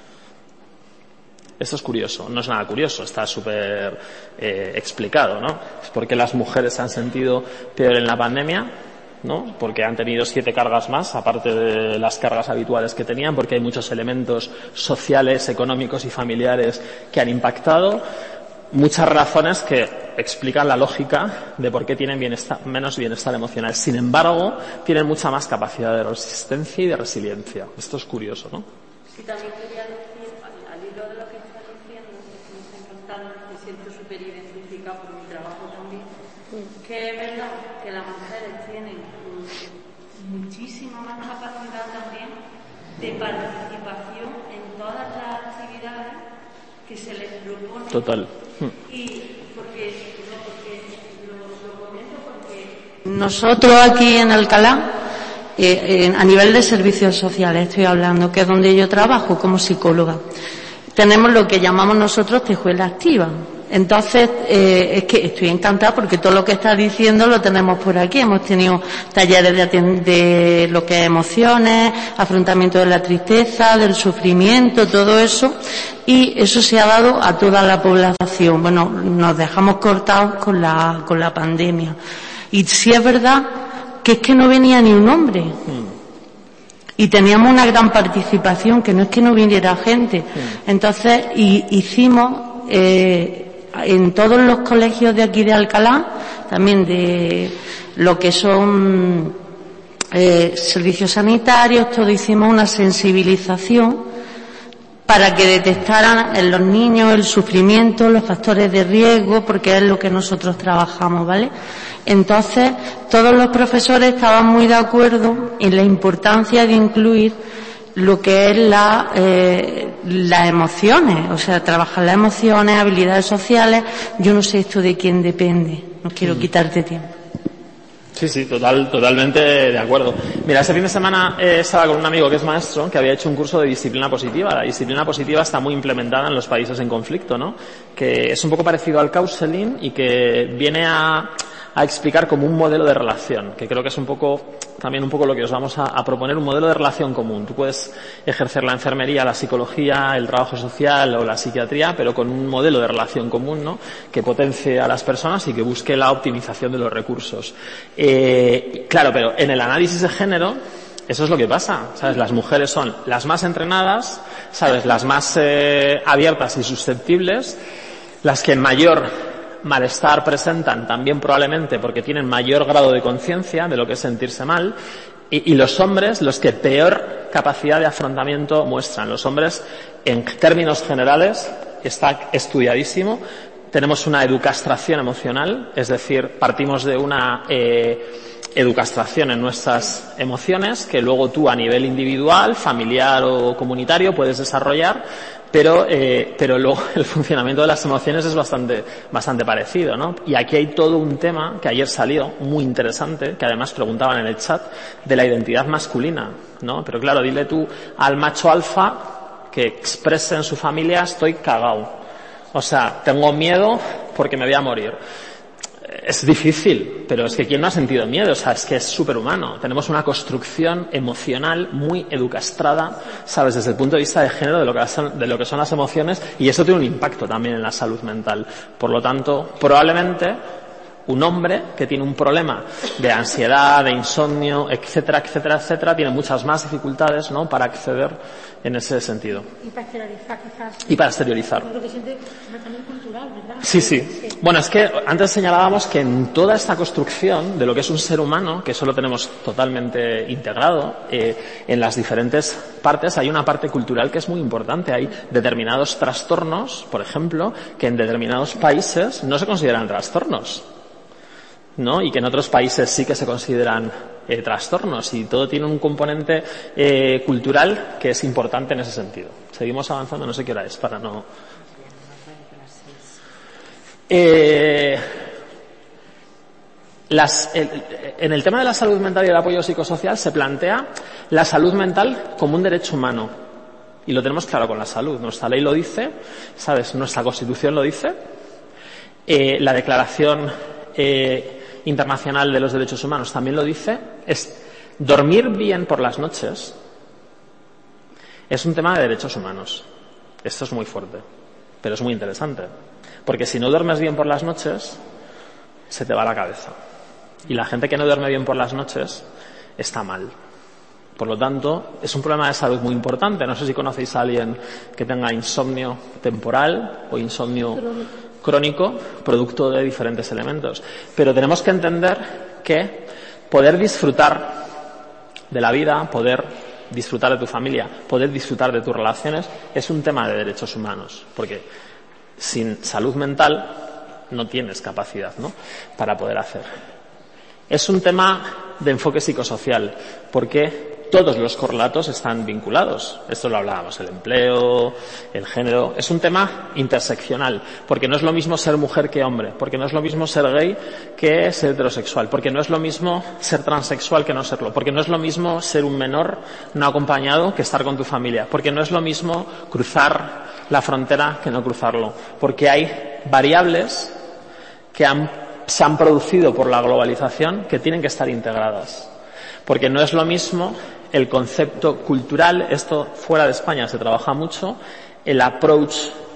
Esto es curioso, no es nada curioso, está súper eh, explicado, ¿no? Es porque las mujeres se han sentido peor en la pandemia, ¿no? Porque han tenido siete cargas más, aparte de las cargas habituales que tenían, porque hay muchos elementos sociales, económicos y familiares que han impactado. Muchas razones que explican la lógica de por qué tienen bienestar, menos bienestar emocional. Sin embargo, tienen mucha más capacidad de resistencia y de resiliencia. Esto es curioso, ¿no? Sí, también quería decir, al, al hilo de lo que estás diciendo, que me está encantando, me siento súper identificada por mi trabajo también, que es verdad que las mujeres tienen muchísima más capacidad también de participación en todas las actividades que se les propone. Total. Y porque, no, porque lo, lo comento porque nosotros aquí en Alcalá, eh, eh, a nivel de servicios sociales estoy hablando, que es donde yo trabajo como psicóloga, tenemos lo que llamamos nosotros tejuela activa. Entonces, eh, es que estoy encantada porque todo lo que estás diciendo lo tenemos por aquí. Hemos tenido talleres de, de lo que es emociones, afrontamiento de la tristeza, del sufrimiento, todo eso, y eso se ha dado a toda la población. Bueno, nos dejamos cortados con la, con la pandemia. Y sí es verdad que es que no venía ni un hombre. Y teníamos una gran participación, que no es que no viniera gente. Entonces, y, hicimos, eh, en todos los colegios de aquí de Alcalá, también de lo que son eh, servicios sanitarios, todo, hicimos una sensibilización para que detectaran en los niños el sufrimiento, los factores de riesgo, porque es lo que nosotros trabajamos, ¿vale? Entonces, todos los profesores estaban muy de acuerdo en la importancia de incluir lo que es la, eh, las emociones, o sea, trabajar las emociones, habilidades sociales. Yo no sé esto de quién depende, no quiero quitarte tiempo. Sí, sí, total, totalmente de acuerdo. Mira, este fin de semana eh, estaba con un amigo que es maestro, que había hecho un curso de disciplina positiva. La disciplina positiva está muy implementada en los países en conflicto, ¿no? Que es un poco parecido al counseling y que viene a, a explicar como un modelo de relación, que creo que es un poco, también un poco lo que os vamos a, a proponer, un modelo de relación común. Tú puedes ejercer la enfermería, la psicología, el trabajo social o la psiquiatría, pero con un modelo de relación común, ¿no? Que potencie a las personas y que busque la optimización de los recursos. Eh, claro, pero en el análisis de género, eso es lo que pasa, ¿sabes? Las mujeres son las más entrenadas, ¿sabes? Las más eh, abiertas y susceptibles, las que en mayor malestar presentan también probablemente porque tienen mayor grado de conciencia de lo que es sentirse mal, y, y los hombres los que peor capacidad de afrontamiento muestran. Los hombres, en términos generales, está estudiadísimo, tenemos una educastración emocional, es decir, partimos de una eh, educastración en nuestras emociones que luego tú a nivel individual, familiar o comunitario puedes desarrollar, pero eh, pero luego el funcionamiento de las emociones es bastante bastante parecido, ¿no? Y aquí hay todo un tema que ayer salió muy interesante, que además preguntaban en el chat, de la identidad masculina, ¿no? Pero claro, dile tú al macho alfa que exprese en su familia: estoy cagao, o sea, tengo miedo porque me voy a morir. Es difícil, pero es que ¿quién no ha sentido miedo? O sea, es que es superhumano. Tenemos una construcción emocional muy educastrada, ¿sabes? Desde el punto de vista de género, de lo que son, de lo que son las emociones, y eso tiene un impacto también en la salud mental. Por lo tanto, probablemente un hombre que tiene un problema de ansiedad, de insomnio, etcétera, etcétera, etcétera, tiene muchas más dificultades, ¿no?, para acceder en ese sentido. Y para exteriorizar, quizás. Y para exteriorizar. Lo que siente también cultural, ¿verdad? Sí, sí. Bueno, es que antes señalábamos que en toda esta construcción de lo que es un ser humano, que eso lo tenemos totalmente integrado, eh, en las diferentes partes hay una parte cultural que es muy importante. Hay determinados trastornos, por ejemplo, que en determinados países no se consideran trastornos, ¿no? Y que en otros países sí que se consideran eh, trastornos, y todo tiene un componente eh, cultural que es importante en ese sentido. Seguimos avanzando, no sé qué hora es, para no... Eh, las, el, en el tema de la salud mental y el apoyo psicosocial se plantea la salud mental como un derecho humano, y lo tenemos claro con la salud. Nuestra ley lo dice, ¿sabes? Nuestra Constitución lo dice, eh, la Declaración eh, Internacional de los Derechos Humanos también lo dice. Es dormir bien por las noches es un tema de derechos humanos. Esto es muy fuerte, pero es muy interesante, porque si no duermes bien por las noches se te va la cabeza, y la gente que no duerme bien por las noches está mal. Por lo tanto, es un problema de salud muy importante. No sé si conocéis a alguien que tenga insomnio temporal o insomnio crónico, producto de diferentes elementos. Pero tenemos que entender que poder disfrutar de la vida, poder disfrutar de tu familia, poder disfrutar de tus relaciones, es un tema de derechos humanos, porque sin salud mental no tienes capacidad, ¿no?, para poder hacer. Es un tema de enfoque psicosocial, porque todos los correlatos están vinculados. Esto lo hablábamos, el empleo, el género. Es un tema interseccional, porque no es lo mismo ser mujer que hombre, porque no es lo mismo ser gay que ser heterosexual, porque no es lo mismo ser transexual que no serlo, porque no es lo mismo ser un menor no acompañado que estar con tu familia, porque no es lo mismo cruzar la frontera que no cruzarlo, porque hay variables que han, se han producido por la globalización que tienen que estar integradas. Porque no es lo mismo el concepto cultural, esto fuera de España se trabaja mucho, el approach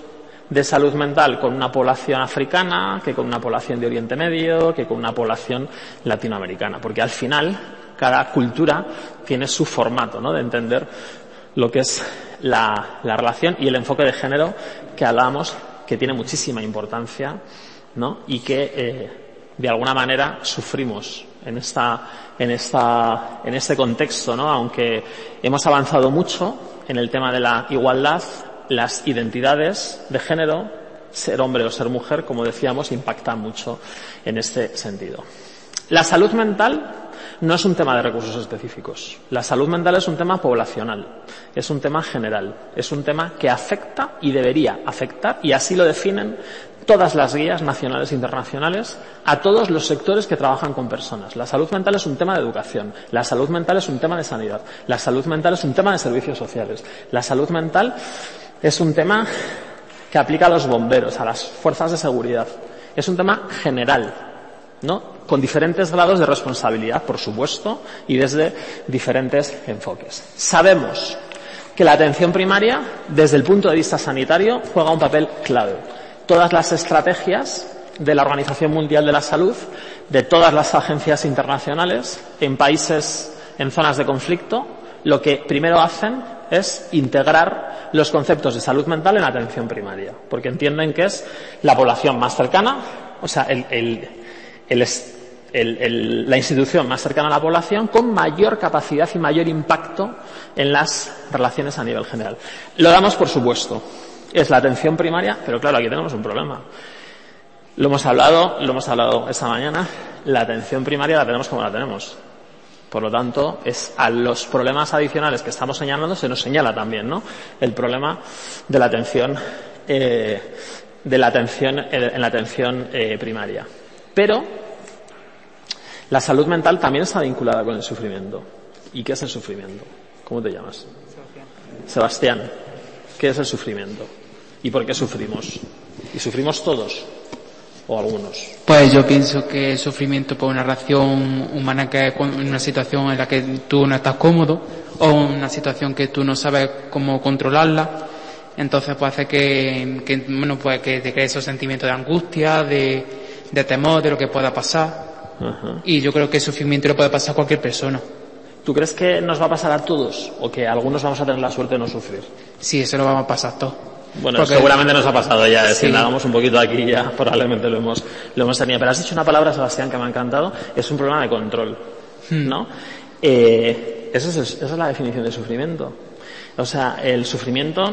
de salud mental con una población africana, que con una población de Oriente Medio, que con una población latinoamericana, porque al final cada cultura tiene su formato, ¿no?, de entender lo que es la, la relación y el enfoque de género que hablábamos, que tiene muchísima importancia, ¿no?, y que eh, de alguna manera sufrimos en esta en esta en este contexto, ¿no? Aunque hemos avanzado mucho en el tema de la igualdad, las identidades de género, ser hombre o ser mujer, como decíamos, impactan mucho en este sentido. La salud mental no es un tema de recursos específicos. La salud mental es un tema poblacional, es un tema general, es un tema que afecta y debería afectar, y así lo definen todas las guías nacionales e internacionales, a todos los sectores que trabajan con personas. La salud mental es un tema de educación, la salud mental es un tema de sanidad, la salud mental es un tema de servicios sociales, la salud mental es un tema que aplica a los bomberos, a las fuerzas de seguridad. Es un tema general, ¿no?, con diferentes grados de responsabilidad, por supuesto, y desde diferentes enfoques. Sabemos que la atención primaria, desde el punto de vista sanitario, juega un papel clave. Todas las estrategias de la Organización Mundial de la Salud, de todas las agencias internacionales, en países, en zonas de conflicto, lo que primero hacen es integrar los conceptos de salud mental en la atención primaria, porque entienden que es la población más cercana, o sea, el, el, el, el, el, la institución más cercana a la población con mayor capacidad y mayor impacto en las relaciones a nivel general. Lo damos por supuesto. Es la atención primaria, pero claro, aquí tenemos un problema. Lo hemos hablado, lo hemos hablado esta mañana, la atención primaria la tenemos como la tenemos. Por lo tanto, es a los problemas adicionales que estamos señalando se nos señala también, ¿no?, el problema de la atención, eh, de la atención eh, en la atención eh, primaria. Pero la salud mental también está vinculada con el sufrimiento. ¿Y qué es el sufrimiento? ¿Cómo te llamas? Sebastián. Sebastián, ¿qué es el sufrimiento? ¿Y por qué sufrimos? ¿Y sufrimos todos o algunos? Pues yo pienso que el sufrimiento por una relación humana, que es una situación en la que tú no estás cómodo, o una situación que tú no sabes cómo controlarla, entonces pues hace que, que bueno, pues que te cree esos sentimientos de angustia, de, de temor, de lo que pueda pasar. Uh-huh. Y yo creo que el sufrimiento le puede pasar a cualquier persona. ¿Tú crees que nos va a pasar a todos o que algunos vamos a tener la suerte de no sufrir? Sí, eso lo vamos a pasar todos. Bueno, porque seguramente nos ha pasado ya, sí. Si indagamos un poquito aquí ya probablemente lo hemos, lo hemos tenido. Pero has dicho una palabra, Sebastián, que me ha encantado, es un problema de control, hmm. ¿no? Eh, eso es, esa es la definición de sufrimiento. O sea, el sufrimiento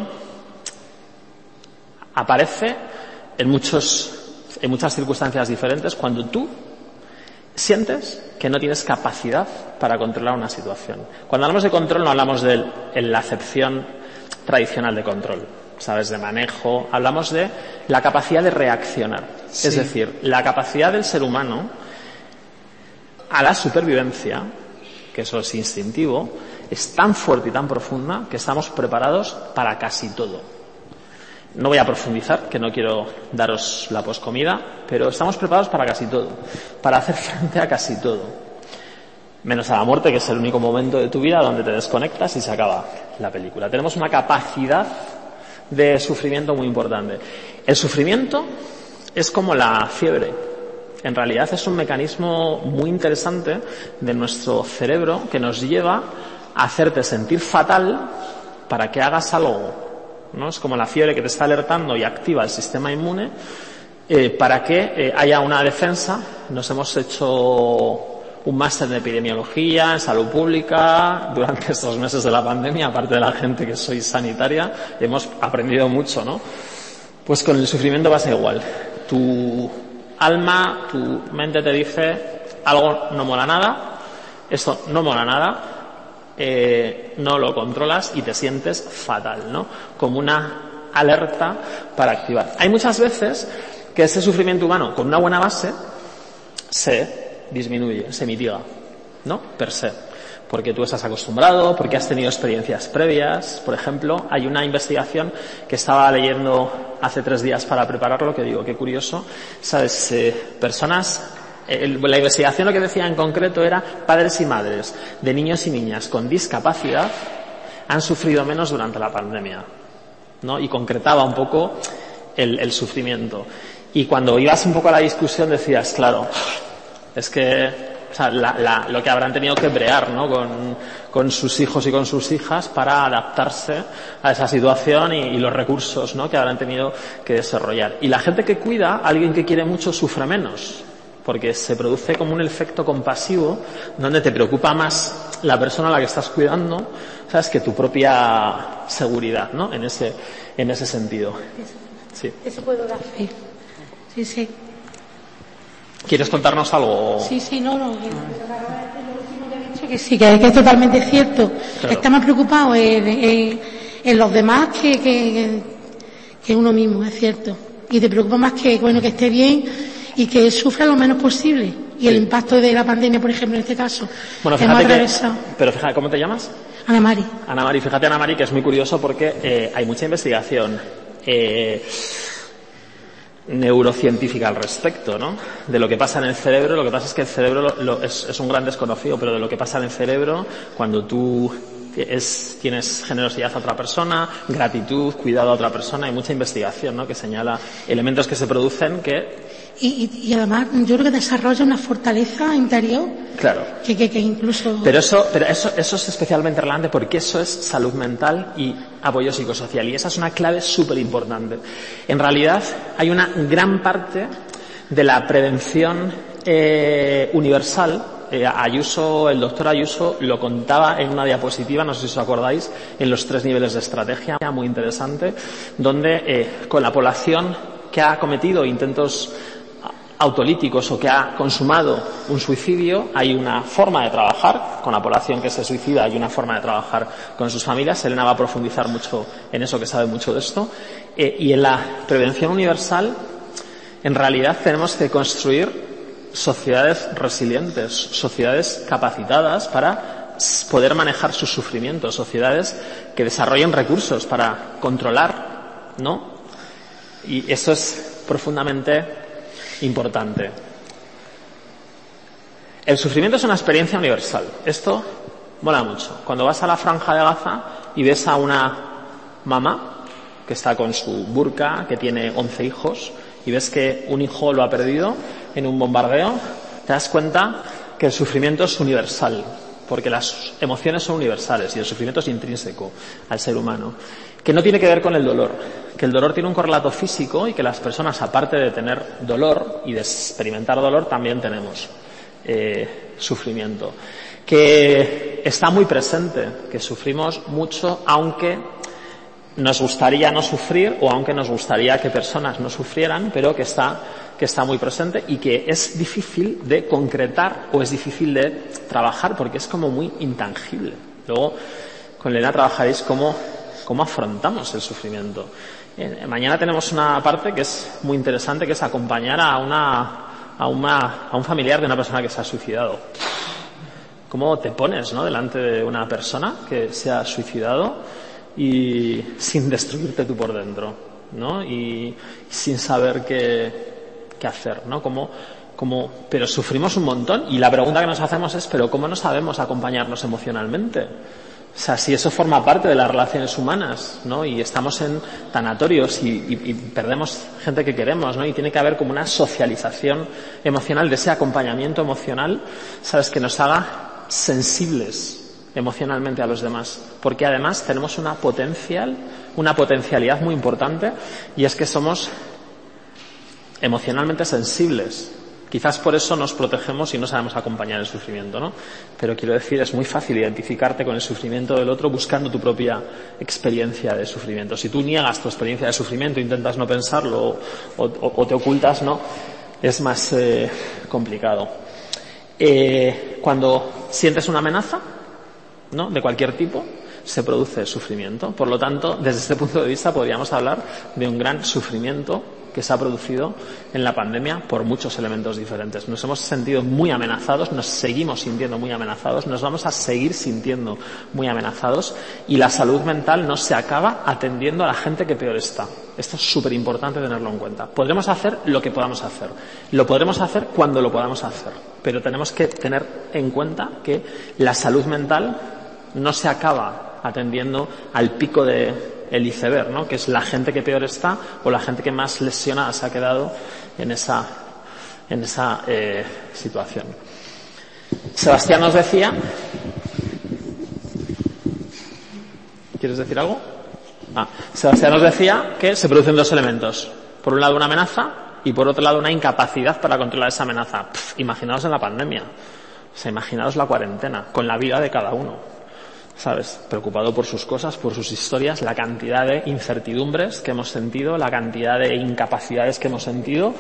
aparece en muchos, en muchas circunstancias diferentes cuando tú sientes que no tienes capacidad para controlar una situación. Cuando hablamos de control no hablamos de la acepción tradicional de control, ¿sabes?, de manejo. Hablamos de la capacidad de reaccionar. Sí. Es decir, la capacidad del ser humano a la supervivencia, que eso es instintivo, es tan fuerte y tan profunda que estamos preparados para casi todo. No voy a profundizar, que no quiero daros la poscomida, pero estamos preparados para casi todo, para hacer frente a casi todo. Menos a la muerte, que es el único momento de tu vida donde te desconectas y se acaba la película. Tenemos una capacidad de sufrimiento muy importante. El sufrimiento es como la fiebre. En realidad es un mecanismo muy interesante de nuestro cerebro que nos lleva a hacerte sentir fatal para que hagas algo, ¿no? Es como la fiebre que te está alertando y activa el sistema inmune eh, para que eh, haya una defensa. Nos hemos hecho un máster de epidemiología, en salud pública, durante estos meses de la pandemia, aparte de la gente que soy sanitaria, hemos aprendido mucho, ¿no? Pues con el sufrimiento pasa igual. Tu alma, tu mente te dice, algo no mola nada, esto no mola nada, eh, no lo controlas y te sientes fatal, ¿no? Como una alerta para activar. Hay muchas veces que ese sufrimiento humano, con una buena base, se disminuye, se mitiga, ¿no? Per se. porque tú estás acostumbrado, porque has tenido experiencias previas. Por ejemplo, hay una investigación que estaba leyendo hace tres días para prepararlo, que digo, qué curioso, ¿sabes? Eh, personas, eh, la investigación lo que decía en concreto era padres y madres de niños y niñas con discapacidad han sufrido menos durante la pandemia, ¿no? Y concretaba un poco el, el sufrimiento. Y cuando ibas un poco a la discusión decías, claro, es que o sea, la, la, lo que habrán tenido que brear, ¿no? con, con sus hijos y con sus hijas para adaptarse a esa situación y, y los recursos, ¿no? que habrán tenido que desarrollar. Y la gente que cuida, alguien que quiere mucho, sufre menos, porque se produce como un efecto compasivo donde te preocupa más la persona a la que estás cuidando, ¿sabes?, que tu propia seguridad, ¿no? En ese, en ese sentido. Sí. Eso puedo dar fe. Sí, sí. ¿Quieres contarnos algo? Sí, sí, no, no. Que, lo último que he dicho que sí, que, que es totalmente cierto. Claro. Está más preocupado en, en, en los demás que, que, que uno mismo, es cierto. Y te preocupa más que, bueno, que esté bien y que sufra lo menos posible. Y el Sí. impacto de la pandemia, por ejemplo, en este caso. Bueno, que hemos fíjate que, atravesado. pero fíjate, ¿cómo te llamas? Ana Mari. Ana Mari, fíjate Ana Mari que es muy curioso porque eh, hay mucha investigación eh, neurocientífica al respecto, ¿no? De lo que pasa en el cerebro. Lo que pasa es que el cerebro lo, lo, es, es un gran desconocido, pero de lo que pasa en el cerebro cuando tú es, tienes generosidad a otra persona, gratitud, cuidado a otra persona, hay mucha investigación, ¿no? Que señala elementos que se producen que Y, y, y además, yo creo que desarrolla una fortaleza interior. Claro. Que, que, que incluso. Pero eso, pero eso, eso es especialmente relevante porque eso es salud mental y apoyo psicosocial. Y esa es una clave súper importante. En realidad, hay una gran parte de la prevención eh, universal. Eh, Ayuso, el doctor Ayuso lo contaba en una diapositiva, no sé si os acordáis, en los tres niveles de estrategia, muy interesante, donde eh, con la población que ha cometido intentos autolíticos o que ha consumado un suicidio, hay una forma de trabajar con la población que se suicida, hay una forma de trabajar con sus familias. Elena va a profundizar mucho en eso, que sabe mucho de esto. Eh, y en la prevención universal, en realidad tenemos que construir sociedades resilientes, sociedades capacitadas para poder manejar sus sufrimientos, sociedades que desarrollen recursos para controlar, ¿no? Y eso es profundamente importante. El sufrimiento es una experiencia universal. Esto mola mucho. Cuando vas a la Franja de Gaza y ves a una mamá que está con su burka, que tiene once hijos, y ves que un hijo lo ha perdido en un bombardeo, te das cuenta que el sufrimiento es universal, porque las emociones son universales y el sufrimiento es intrínseco al ser humano, que no tiene que ver con el dolor, que el dolor tiene un correlato físico y que las personas, aparte de tener dolor y de experimentar dolor, también tenemos eh, sufrimiento, que está muy presente, que sufrimos mucho, aunque nos gustaría no sufrir o aunque nos gustaría que personas no sufrieran, pero que está, que está muy presente y que es difícil de concretar o es difícil de trabajar porque es como muy intangible. Luego, con Elena trabajaréis cómo, cómo afrontamos el sufrimiento. Eh, mañana tenemos una parte que es muy interesante, que es acompañar a una, a una, a un familiar de una persona que se ha suicidado. ¿Cómo te pones, ¿no?, delante de una persona que se ha suicidado y sin destruirte tú por dentro, ¿no? Y sin saber qué, qué hacer, ¿no? Como, como, pero sufrimos un montón y la pregunta que nos hacemos es, ¿pero cómo no sabemos acompañarnos emocionalmente? O sea, si eso forma parte de las relaciones humanas, ¿no? Y estamos en tanatorios y, y, y perdemos gente que queremos, ¿no? Y tiene que haber como una socialización emocional, de ese acompañamiento emocional, ¿sabes?, que nos haga sensibles emocionalmente a los demás, porque además tenemos una potencial, una potencialidad muy importante, y es que somos emocionalmente sensibles. Quizás por eso nos protegemos y no sabemos acompañar el sufrimiento, ¿no? Pero quiero decir, es muy fácil identificarte con el sufrimiento del otro buscando tu propia experiencia de sufrimiento. Si tú niegas tu experiencia de sufrimiento, intentas no pensarlo o, o, o te ocultas, ¿no?, es más eh, complicado. Eh, cuando sientes una amenaza, ¿no?, de cualquier tipo, se produce sufrimiento. Por lo tanto, desde este punto de vista podríamos hablar de un gran sufrimiento que se ha producido en la pandemia por muchos elementos diferentes. Nos hemos sentido muy amenazados, nos seguimos sintiendo muy amenazados, nos vamos a seguir sintiendo muy amenazados y la salud mental no se acaba atendiendo a la gente que peor está. Esto es súper importante tenerlo en cuenta. Podremos hacer lo que podamos hacer. Lo podremos hacer cuando lo podamos hacer. Pero tenemos que tener en cuenta que la salud mental no se acaba atendiendo al pico de el iceberg, ¿no? Que es la gente que peor está o la gente que más lesionada se ha quedado en esa, en esa eh, situación. Sebastián nos decía... ¿Quieres decir algo? Ah, Sebastián nos decía que se producen dos elementos. Por un lado una amenaza y por otro lado una incapacidad para controlar esa amenaza. Pff, imaginaos en la pandemia. O sea, imaginaos la cuarentena, con la vida de cada uno. ¿Sabes? Preocupado por sus cosas, por sus historias, la cantidad de incertidumbres que hemos sentido, la cantidad de incapacidades que hemos sentido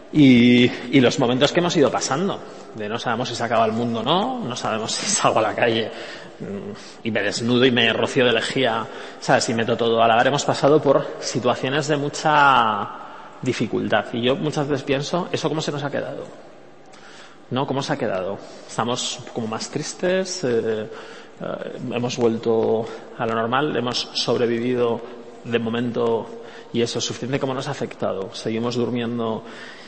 y, y los momentos que hemos ido pasando. De no sabemos si se acaba el mundo o no, no sabemos si salgo a la calle y me desnudo y me rocío de lejía, ¿sabes? Y meto todo a la vez. Hemos pasado por situaciones de mucha dificultad. Y yo muchas veces pienso, ¿eso cómo se nos ha quedado? ¿No? ¿Cómo se ha quedado? Estamos como más tristes, eh, eh, hemos vuelto a lo normal, hemos sobrevivido de momento y eso es suficiente. ¿Cómo nos ha afectado? Seguimos durmiendo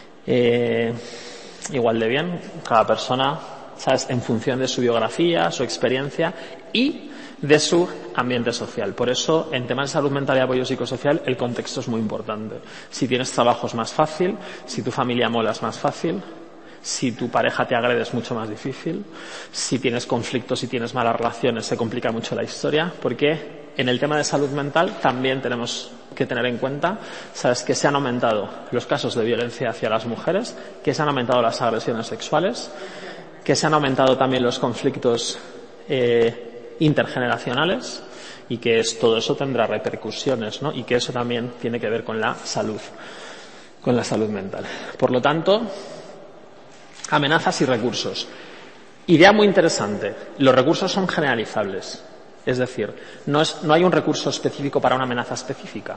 eh, igual de bien, cada persona, ¿sabes? En función de su biografía, su experiencia y de su ambiente social. Por eso, en temas de salud mental y apoyo psicosocial, el contexto es muy importante. Si tienes trabajo es más fácil, si tu familia mola es más fácil, si tu pareja te agrede es mucho más difícil, si tienes conflictos y tienes malas relaciones se complica mucho la historia, porque en el tema de salud mental también tenemos que tener en cuenta, sabes, que se han aumentado los casos de violencia hacia las mujeres, que se han aumentado las agresiones sexuales, que se han aumentado también los conflictos eh, intergeneracionales y que es, todo eso tendrá repercusiones, ¿no? Y que eso también tiene que ver con la salud, con la salud mental. Por lo tanto, amenazas y recursos. Idea muy interesante. Los recursos son generalizables. Es decir, no, es, no hay un recurso específico para una amenaza específica.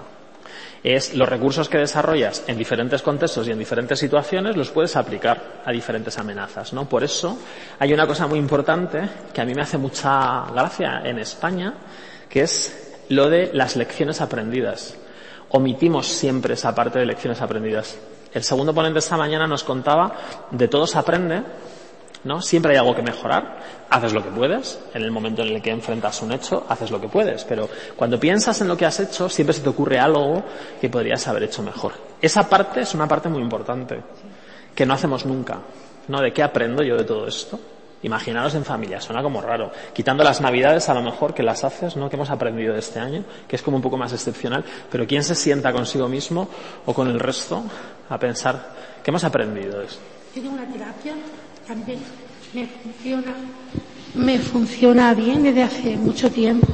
Es los recursos que desarrollas en diferentes contextos y en diferentes situaciones los puedes aplicar a diferentes amenazas, ¿no? Por eso hay una cosa muy importante que a mí me hace mucha gracia en España, que es lo de las lecciones aprendidas. Omitimos siempre esa parte de lecciones aprendidas. El segundo ponente esta mañana nos contaba de todo se aprende, ¿no? Siempre hay algo que mejorar, haces lo que puedes, en el momento en el que enfrentas un hecho, haces lo que puedes, pero cuando piensas en lo que has hecho, siempre se te ocurre algo que podrías haber hecho mejor. Esa parte es una parte muy importante, que no hacemos nunca, ¿no? ¿De qué aprendo yo de todo esto? Imaginaros en familia, suena como raro. Quitando las navidades, a lo mejor, que las haces, ¿no? Que hemos aprendido de este año, que es como un poco más excepcional, pero ¿quién se sienta consigo mismo o con el resto a pensar qué hemos aprendido de esto? Yo tengo una terapia, también me funciona, me funciona bien desde hace mucho tiempo.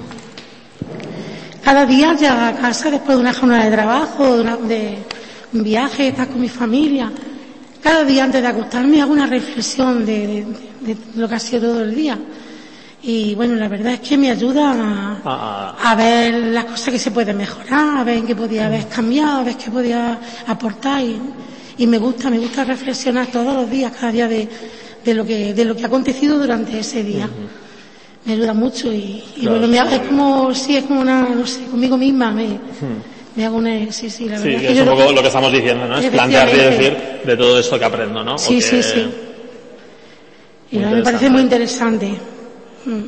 Cada día llego a casa después de una jornada de trabajo, de, una, de un viaje, estar con mi familia. Cada día antes de acostarme hago una reflexión de, de, de lo que ha sido todo el día. Y bueno, la verdad es que me ayuda a, a ver las cosas que se pueden mejorar, a ver en qué podía haber cambiado, a ver qué podía aportar. Y, y me gusta, me gusta reflexionar todos los días, cada día de, de lo que de lo que ha acontecido durante ese día. Uh-huh. Me ayuda mucho y, y claro, bueno, me, es como, sí, es como una, no sé, conmigo misma me... Uh-huh. Me hago una, sí, sí, la verdad. Sí, es, que es un poco lo que estamos diciendo, ¿no? Es plantear y decir de todo esto que aprendo, ¿no? Sí, que... sí, sí. Y me parece muy interesante. Mm.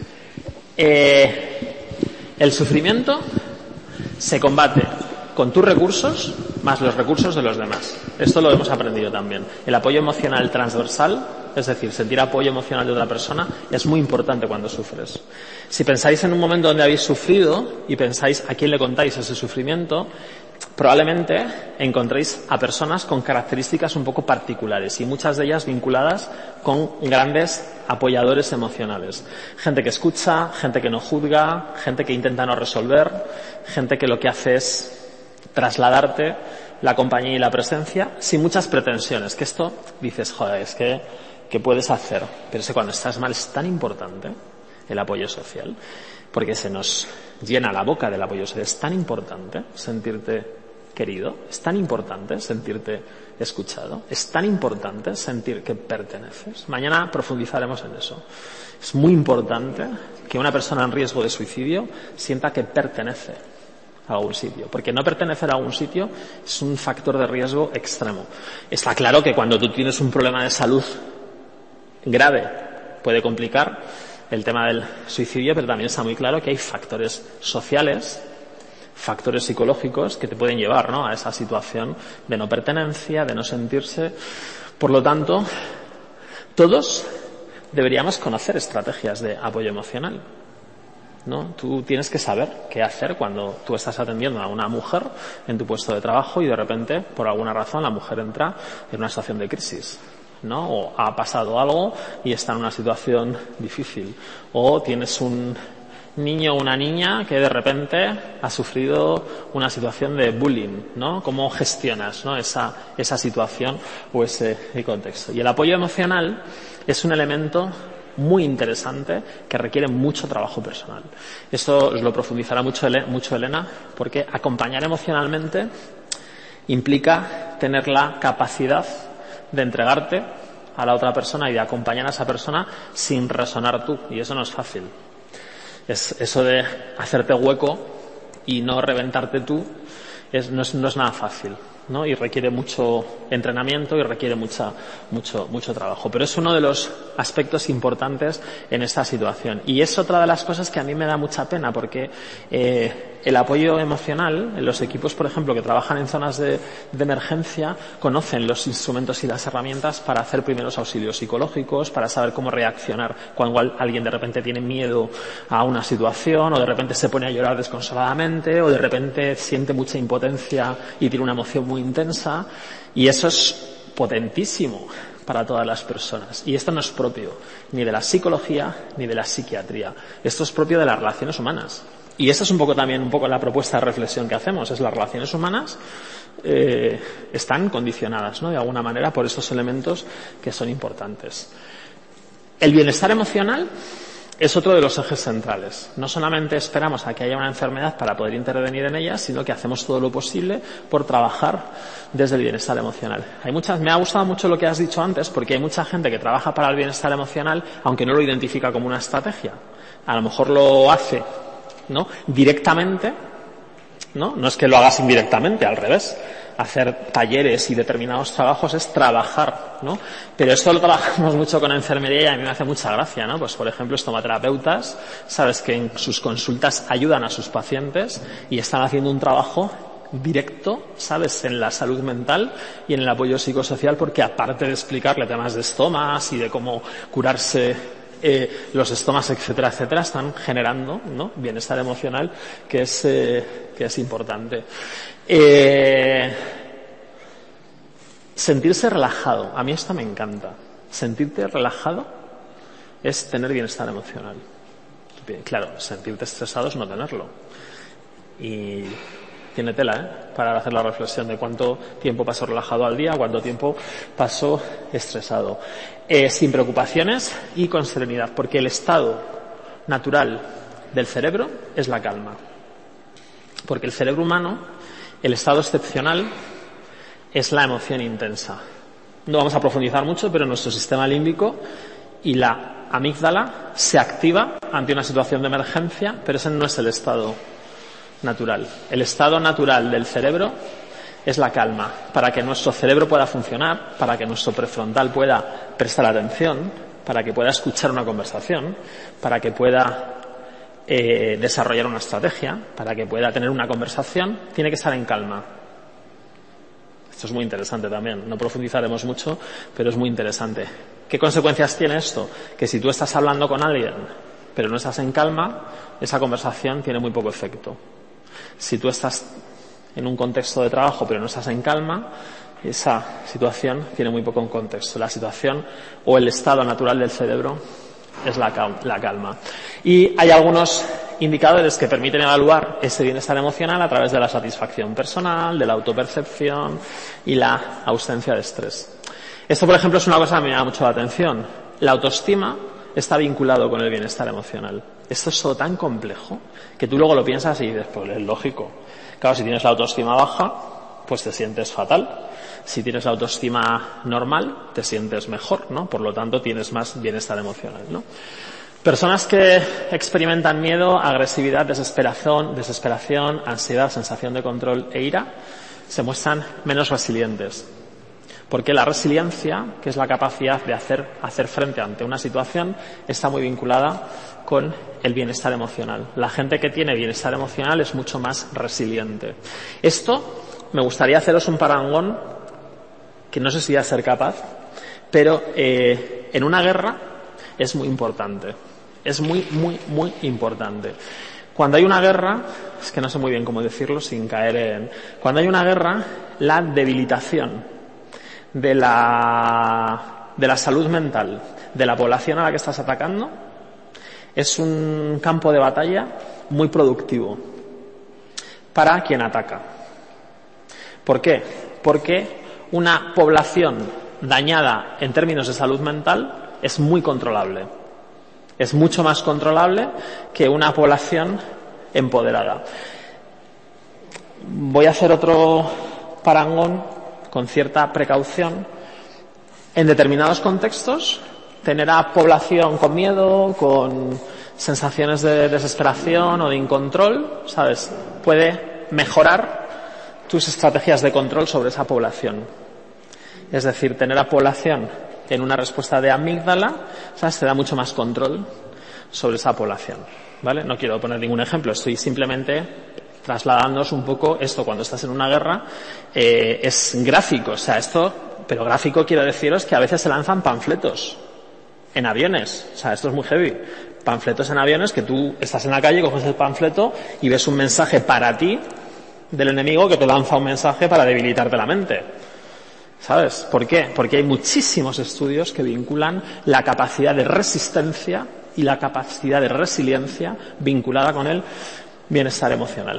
Eh, el sufrimiento se combate con tus recursos más los recursos de los demás. Esto lo hemos aprendido también. El apoyo emocional transversal, es decir, sentir apoyo emocional de otra persona, es muy importante cuando sufres. Si pensáis en un momento donde habéis sufrido y pensáis a quién le contáis ese sufrimiento, probablemente encontréis a personas con características un poco particulares y muchas de ellas vinculadas con grandes apoyadores emocionales. Gente que escucha, gente que no juzga, gente que intenta no resolver, gente que lo que hace es trasladarte la compañía y la presencia sin muchas pretensiones. Que esto dices, joder, es que, ¿qué puedes hacer? Pero es que cuando estás mal es tan importante el apoyo social, porque se nos llena la boca del apoyo social. Es tan importante sentirte querido, es tan importante sentirte escuchado, es tan importante sentir que perteneces. Mañana profundizaremos en eso. Es muy importante que una persona en riesgo de suicidio sienta que pertenece a algún sitio, porque no pertenecer a algún sitio es un factor de riesgo extremo. Está claro que cuando tú tienes un problema de salud grave puede complicar el tema del suicidio, pero también está muy claro que hay factores sociales, factores psicológicos que te pueden llevar, ¿no?, a esa situación de no pertenencia, de no sentirse. Por lo tanto, todos deberíamos conocer estrategias de apoyo emocional, ¿no? Tú tienes que saber qué hacer cuando tú estás atendiendo a una mujer en tu puesto de trabajo y de repente, por alguna razón, la mujer entra en una situación de crisis, ¿no? O ha pasado algo y está en una situación difícil. O tienes un niño o una niña que de repente ha sufrido una situación de bullying, ¿no? ¿Cómo gestionas, ¿no?, esa, esa situación o ese contexto? Y el apoyo emocional es un elemento muy interesante que requiere mucho trabajo personal. Esto lo profundizará mucho, mucho Elena, porque acompañar emocionalmente implica tener la capacidad de entregarte a la otra persona y de acompañar a esa persona sin resonar tú, y eso no es fácil. Es eso de hacerte hueco y no reventarte tú, es, no, es, no es nada fácil, ¿no? Y requiere mucho entrenamiento y requiere mucha, mucho, mucho trabajo. Pero es uno de los aspectos importantes en esta situación. Y es otra de las cosas que a mí me da mucha pena, porque eh, el apoyo emocional, en los equipos, por ejemplo, que trabajan en zonas de, de emergencia, conocen los instrumentos y las herramientas para hacer primeros auxilios psicológicos, para saber cómo reaccionar cuando alguien de repente tiene miedo a una situación, o de repente se pone a llorar desconsoladamente, o de repente siente mucha impotencia y tiene una emoción muy intensa, y eso es potentísimo para todas las personas. Y esto no es propio ni de la psicología ni de la psiquiatría. Esto es propio de las relaciones humanas. Y esta es un poco también un poco la propuesta de reflexión que hacemos, es las relaciones humanas eh, están condicionadas, ¿no?, de alguna manera por estos elementos que son importantes. El bienestar emocional es otro de los ejes centrales. No solamente esperamos a que haya una enfermedad para poder intervenir en ella, sino que hacemos todo lo posible por trabajar desde el bienestar emocional. Hay muchas, me ha gustado mucho lo que has dicho antes, porque hay mucha gente que trabaja para el bienestar emocional, aunque no lo identifica como una estrategia. A lo mejor lo hace, ¿no?, directamente, ¿no? No es que lo hagas indirectamente, al revés. Hacer talleres y determinados trabajos es trabajar, ¿no? Pero esto lo trabajamos mucho con enfermería y a mí me hace mucha gracia, ¿no? Pues, por ejemplo, estomaterapeutas, sabes que en sus consultas ayudan a sus pacientes y están haciendo un trabajo directo, ¿sabes?, en la salud mental y en el apoyo psicosocial, porque aparte de explicarle temas de estomas y de cómo curarse Eh, los estomas, etcétera, etcétera, están generando, ¿no?, bienestar emocional, que es, eh, que es importante. Eh, sentirse relajado. A mí esto me encanta. Sentirte relajado es tener bienestar emocional. Claro, sentirte estresado es no tenerlo. Y tiene tela, ¿eh?, para hacer la reflexión de cuánto tiempo paso relajado al día, cuánto tiempo paso estresado. Eh, sin preocupaciones y con serenidad, porque el estado natural del cerebro es la calma. Porque el cerebro humano, el estado excepcional, es la emoción intensa. No vamos a profundizar mucho, pero nuestro sistema límbico y la amígdala se activa ante una situación de emergencia, pero ese no es el estado natural. El estado natural del cerebro es la calma, para que nuestro cerebro pueda funcionar, para que nuestro prefrontal pueda prestar atención, para que pueda escuchar una conversación, para que pueda eh, desarrollar una estrategia, para que pueda tener una conversación, tiene que estar en calma. Esto es muy interesante también, no profundizaremos mucho, pero es muy interesante. ¿Qué consecuencias tiene esto? Que si tú estás hablando con alguien, pero no estás en calma, esa conversación tiene muy poco efecto. Si tú estás en un contexto de trabajo pero no estás en calma, esa situación tiene muy poco contexto. La situación o el estado natural del cerebro es la, cal- la calma. Y hay algunos indicadores que permiten evaluar ese bienestar emocional a través de la satisfacción personal, de la autopercepción y la ausencia de estrés. Esto, por ejemplo, es una cosa que me llama mucho la atención. La autoestima está vinculado con el bienestar emocional. Esto es todo tan complejo que tú luego lo piensas y dices, pues es lógico. Claro, si tienes la autoestima baja, pues te sientes fatal. Si tienes la autoestima normal, te sientes mejor, ¿no? Por lo tanto, tienes más bienestar emocional, ¿no? Personas que experimentan miedo, agresividad, desesperación, desesperación, ansiedad, sensación de control e ira, se muestran menos resilientes. Porque la resiliencia, que es la capacidad de hacer, hacer frente ante una situación, está muy vinculada con el bienestar emocional. La gente que tiene bienestar emocional es mucho más resiliente. Esto, me gustaría haceros un parangón, que no sé si voy a ser capaz, pero eh, en una guerra es muy importante. Es muy, muy, muy importante. Cuando hay una guerra, es que no sé muy bien cómo decirlo sin caer en... Cuando hay una guerra, la debilitación de la, de la salud mental de la población a la que estás atacando es un campo de batalla muy productivo para quien ataca. ¿Por qué? Porque una población dañada en términos de salud mental es muy controlable. Es mucho más controlable que una población empoderada. Voy a hacer otro parangón con cierta precaución. En determinados contextos, tener a población con miedo, con sensaciones de desesperación o de incontrol, ¿sabes?, puede mejorar tus estrategias de control sobre esa población. Es decir, tener a población en una respuesta de amígdala, ¿sabes?, te da mucho más control sobre esa población, ¿vale? No quiero poner ningún ejemplo, estoy simplemente trasladándoos un poco esto. Cuando estás en una guerra, eh, es gráfico, o sea, esto, pero gráfico quiero deciros que a veces se lanzan panfletos en aviones, o sea, esto es muy heavy. Panfletos en aviones que tú estás en la calle, coges el panfleto y ves un mensaje para ti del enemigo que te lanza un mensaje para debilitarte la mente. ¿Sabes? ¿Por qué? Porque hay muchísimos estudios que vinculan la capacidad de resistencia y la capacidad de resiliencia vinculada con el bienestar emocional.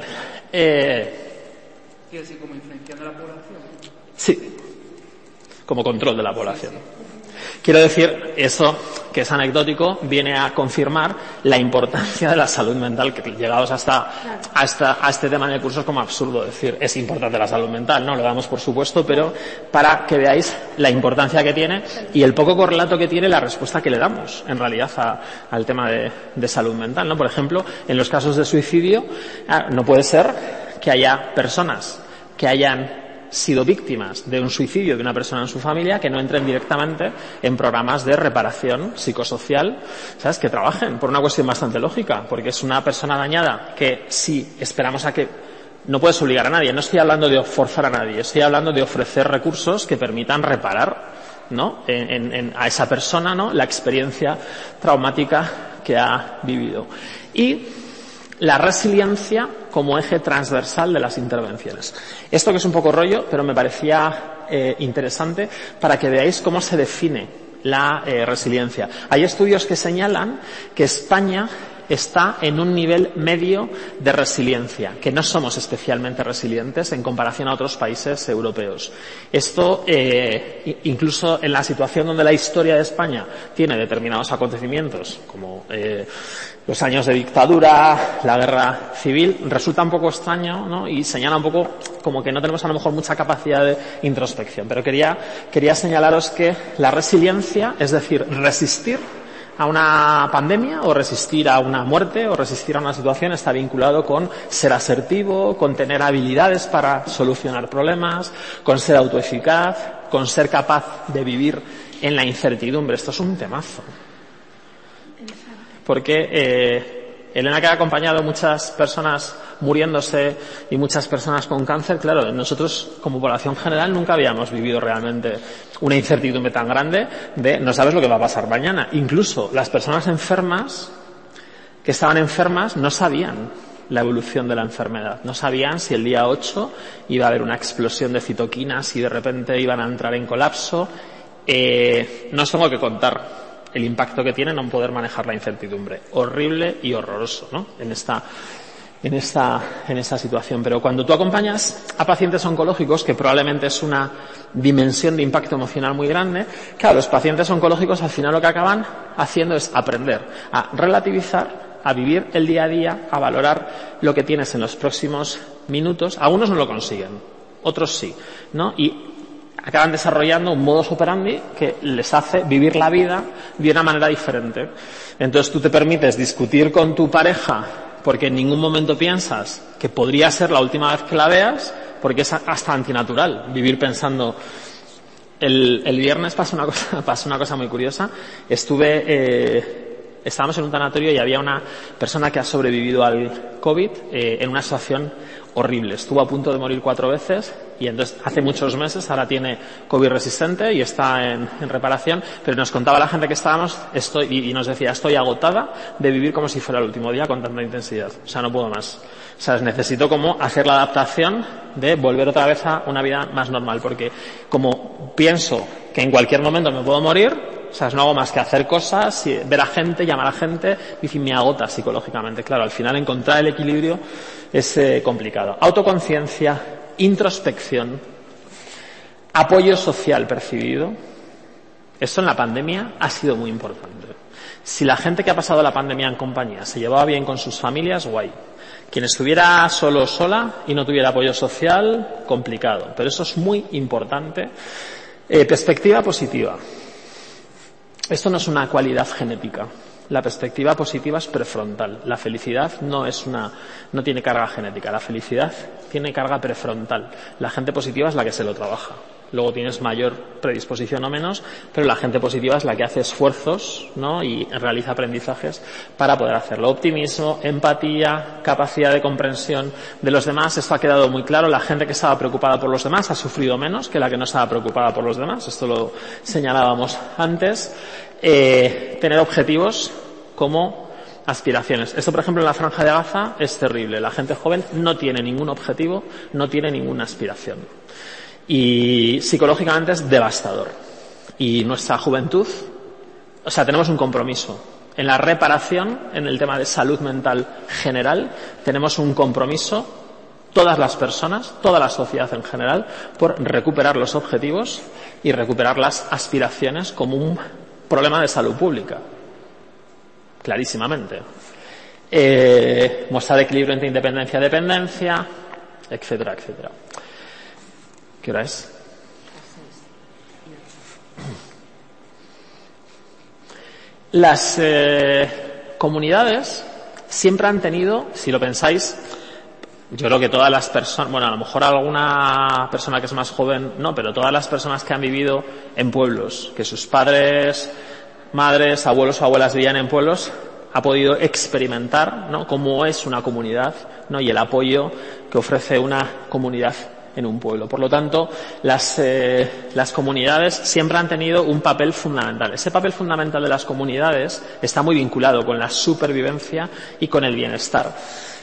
Eh, ¿Quiere decir como influenciando a la población? Sí, como control de la población. Quiero decir, eso que es anecdótico viene a confirmar la importancia de la salud mental, que llegados hasta, hasta a este tema en el curso es como absurdo decir, es importante la salud mental, no lo damos por supuesto, pero para que veáis la importancia que tiene y el poco correlato que tiene la respuesta que le damos en realidad a, al tema de, de salud mental, ¿no? Por ejemplo, en los casos de suicidio, no puede ser que haya personas que hayan sido víctimas de un suicidio de una persona en su familia que no entren directamente en programas de reparación psicosocial, ¿sabes?, que trabajen por una cuestión bastante lógica, porque es una persona dañada que si esperamos a que... No puedes obligar a nadie, no estoy hablando de forzar a nadie, estoy hablando de ofrecer recursos que permitan reparar, ¿no?, en, en, en, a esa persona, ¿no?, la experiencia traumática que ha vivido. Y la resiliencia como eje transversal de las intervenciones. Esto que es un poco rollo, pero me parecía eh, interesante para que veáis cómo se define la eh, resiliencia. Hay estudios que señalan que España está en un nivel medio de resiliencia, que no somos especialmente resilientes en comparación a otros países europeos. Esto, eh, incluso en la situación donde la historia de España tiene determinados acontecimientos, como eh, los años de dictadura, la guerra civil, resulta un poco extraño, ¿no?, y señala un poco como que no tenemos a lo mejor mucha capacidad de introspección. Pero quería, quería señalaros que la resiliencia, es decir, resistir a una pandemia o resistir a una muerte o resistir a una situación, está vinculado con ser asertivo, con tener habilidades para solucionar problemas, con ser autoeficaz, con ser capaz de vivir en la incertidumbre. Esto es un temazo. Porque eh, Elena, que ha acompañado a muchas personas muriéndose y muchas personas con cáncer, claro, nosotros como población general nunca habíamos vivido realmente una incertidumbre tan grande de no sabes lo que va a pasar mañana. Incluso las personas enfermas que estaban enfermas no sabían la evolución de la enfermedad, no sabían si el día ocho iba a haber una explosión de citoquinas y de repente iban a entrar en colapso. Eh, no os tengo que contar el impacto que tiene no poder manejar la incertidumbre. Horrible y horroroso, ¿no?, en esta en esta en esta situación. Pero cuando tú acompañas a pacientes oncológicos, que probablemente es una dimensión de impacto emocional muy grande, claro, los pacientes oncológicos al final lo que acaban haciendo es aprender a relativizar, a vivir el día a día, a valorar lo que tienes en los próximos minutos. Algunos no lo consiguen, otros sí, ¿no? Y acaban desarrollando un modus operandi que les hace vivir la vida de una manera diferente. Entonces tú te permites discutir con tu pareja porque en ningún momento piensas que podría ser la última vez que la veas, porque es hasta antinatural vivir pensando. El, el viernes pasó una cosa, pasó una cosa muy curiosa. Estuve, eh, estábamos en un tanatorio y había una persona que ha sobrevivido al COVID eh, en una situación horrible. Estuvo a punto de morir cuatro veces y entonces hace muchos meses ahora tiene COVID resistente y está en, en reparación, pero nos contaba la gente que estábamos estoy y, y nos decía, estoy agotada de vivir como si fuera el último día con tanta intensidad. O sea, no puedo más. O sea, necesito como hacer la adaptación de volver otra vez a una vida más normal, porque como pienso que en cualquier momento me puedo morir, o sea, no hago más que hacer cosas, ver a gente, llamar a gente, y me agota psicológicamente. Claro, al final encontrar el equilibrio es eh, complicado. Autoconciencia, introspección, apoyo social percibido. Esto en la pandemia ha sido muy importante. Si la gente que ha pasado la pandemia en compañía se llevaba bien con sus familias, guay. Quien estuviera solo o sola y no tuviera apoyo social, complicado. Pero eso es muy importante. Eh, perspectiva positiva. Esto no es una cualidad genética. La perspectiva positiva es prefrontal. La felicidad no es una, no tiene carga genética. La felicidad tiene carga prefrontal. La gente positiva es la que se lo trabaja. Luego tienes mayor predisposición o menos, pero la gente positiva es la que hace esfuerzos, ¿no? Y realiza aprendizajes para poder hacerlo. Optimismo, empatía, capacidad de comprensión de los demás. Esto ha quedado muy claro. La gente que estaba preocupada por los demás ha sufrido menos que la que no estaba preocupada por los demás. Esto lo señalábamos antes. Eh, tener objetivos como aspiraciones. Esto, por ejemplo, en la Franja de Gaza es terrible. La gente joven no tiene ningún objetivo, no tiene ninguna aspiración. Y psicológicamente es devastador. Y nuestra juventud, o sea, tenemos un compromiso. En la reparación, en el tema de salud mental general, tenemos un compromiso, todas las personas, toda la sociedad en general, por recuperar los objetivos y recuperar las aspiraciones como un problema de salud pública. Clarísimamente. Eh, mostrar equilibrio entre independencia y dependencia, etcétera, etcétera. ¿Qué hora es? Las eh, comunidades siempre han tenido, si lo pensáis, yo creo que todas las personas, bueno, a lo mejor alguna persona que es más joven, no, pero todas las personas que han vivido en pueblos, que sus padres, madres, abuelos o abuelas vivían en pueblos, ha podido experimentar, ¿no?, cómo es una comunidad, ¿no?, y el apoyo que ofrece una comunidad en un pueblo. Por lo tanto, las, eh, las comunidades siempre han tenido un papel fundamental. Ese papel fundamental de las comunidades está muy vinculado con la supervivencia y con el bienestar.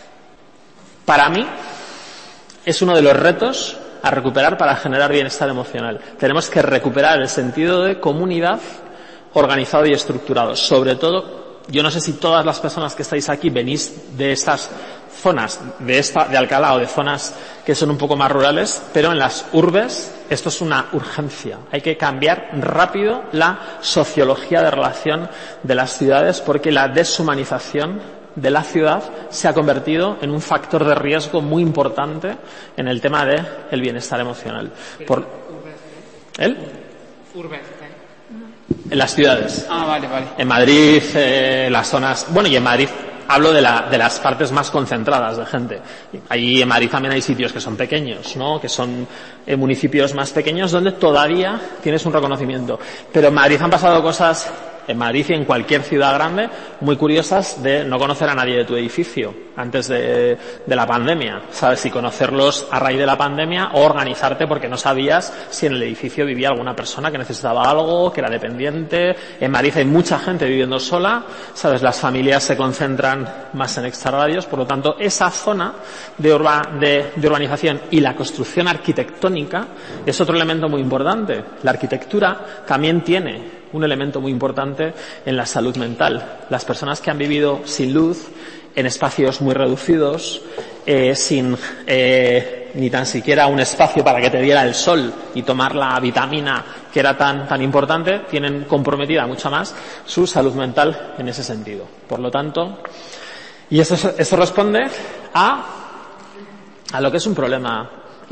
Para mí, es uno de los retos a recuperar para generar bienestar emocional. Tenemos que recuperar el sentido de comunidad organizado y estructurado. Sobre todo, yo no sé si todas las personas que estáis aquí venís de estas zonas, de esta, de Alcalá o de zonas que son un poco más rurales, pero en las urbes esto es una urgencia. Hay que cambiar rápido la sociología de relación de las ciudades porque la deshumanización de la ciudad se ha convertido en un factor de riesgo muy importante en el tema de el bienestar emocional. Por, ¿El? Urbes. En las ciudades. Ah, vale, vale. En Madrid, eh, las zonas, bueno, y en Madrid hablo de, la, de las partes más concentradas de gente. Ahí en Madrid también hay sitios que son pequeños, ¿no?, que son eh, municipios más pequeños donde todavía tienes un reconocimiento. Pero en Madrid han pasado cosas, en Madrid y en cualquier ciudad grande, muy curiosas de no conocer a nadie de tu edificio antes de, de la pandemia, ¿sabes? Y conocerlos a raíz de la pandemia o organizarte porque no sabías si en el edificio vivía alguna persona que necesitaba algo, que era dependiente. En Madrid hay mucha gente viviendo sola, ¿sabes? Las familias se concentran más en extrarradios, por lo tanto, esa zona de, urba, de, de urbanización y la construcción arquitectónica es otro elemento muy importante. La arquitectura también tiene un elemento muy importante en la salud mental. Las personas que han vivido sin luz, en espacios muy reducidos, eh, sin eh, ni tan siquiera un espacio para que te diera el sol y tomar la vitamina que era tan, tan importante, tienen comprometida mucho más su salud mental en ese sentido. Por lo tanto, y eso, eso responde a, a lo que es un problema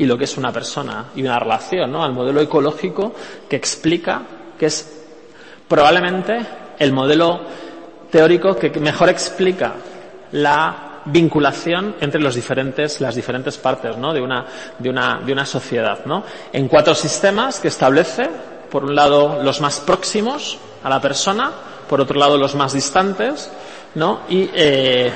y lo que es una persona y una relación, ¿no? Al modelo ecológico que explica, que es probablemente el modelo teórico que mejor explica la vinculación entre los diferentes, las diferentes partes, ¿no? de una, de una, de una sociedad, ¿no? En cuatro sistemas que establece, por un lado los más próximos a la persona, por otro lado los más distantes, ¿no? Y eh,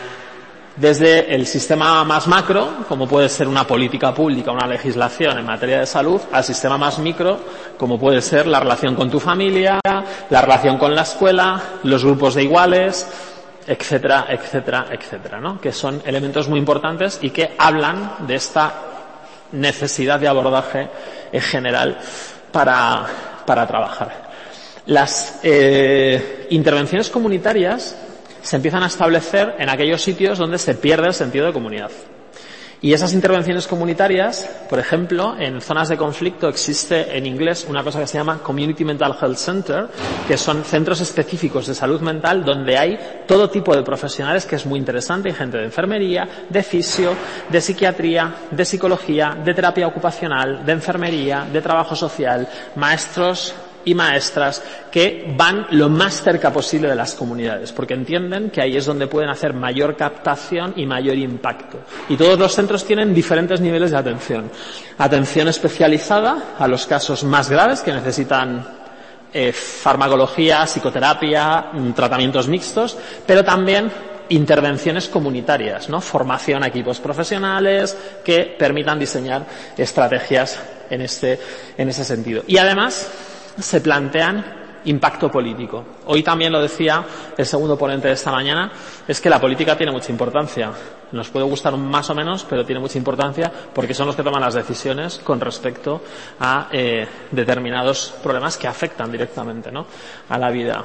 desde el sistema más macro, como puede ser una política pública, una legislación en materia de salud, al sistema más micro, como puede ser la relación con tu familia, la relación con la escuela, los grupos de iguales, etcétera, etcétera, etcétera, ¿no? Que son elementos muy importantes y que hablan de esta necesidad de abordaje en general para, para trabajar. Las eh, intervenciones comunitarias se empiezan a establecer en aquellos sitios donde se pierde el sentido de comunidad. Y esas intervenciones comunitarias, por ejemplo, en zonas de conflicto existe en inglés una cosa que se llama Community Mental Health Center, que son centros específicos de salud mental donde hay todo tipo de profesionales, que es muy interesante, hay gente de enfermería, de fisio, de psiquiatría, de psicología, de terapia ocupacional, de enfermería, de trabajo social, maestros y maestras que van lo más cerca posible de las comunidades, porque entienden que ahí es donde pueden hacer mayor captación y mayor impacto. Y todos los centros tienen diferentes niveles de atención. Atención especializada a los casos más graves que necesitan eh, farmacología, psicoterapia, tratamientos mixtos, pero también intervenciones comunitarias, ¿no? Formación a equipos profesionales que permitan diseñar estrategias en este, en ese sentido. Y además se plantean impacto político. Hoy también lo decía el segundo ponente de esta mañana, es que la política tiene mucha importancia. Nos puede gustar más o menos, pero tiene mucha importancia porque son los que toman las decisiones con respecto a eh, determinados problemas que afectan directamente, ¿no? a la vida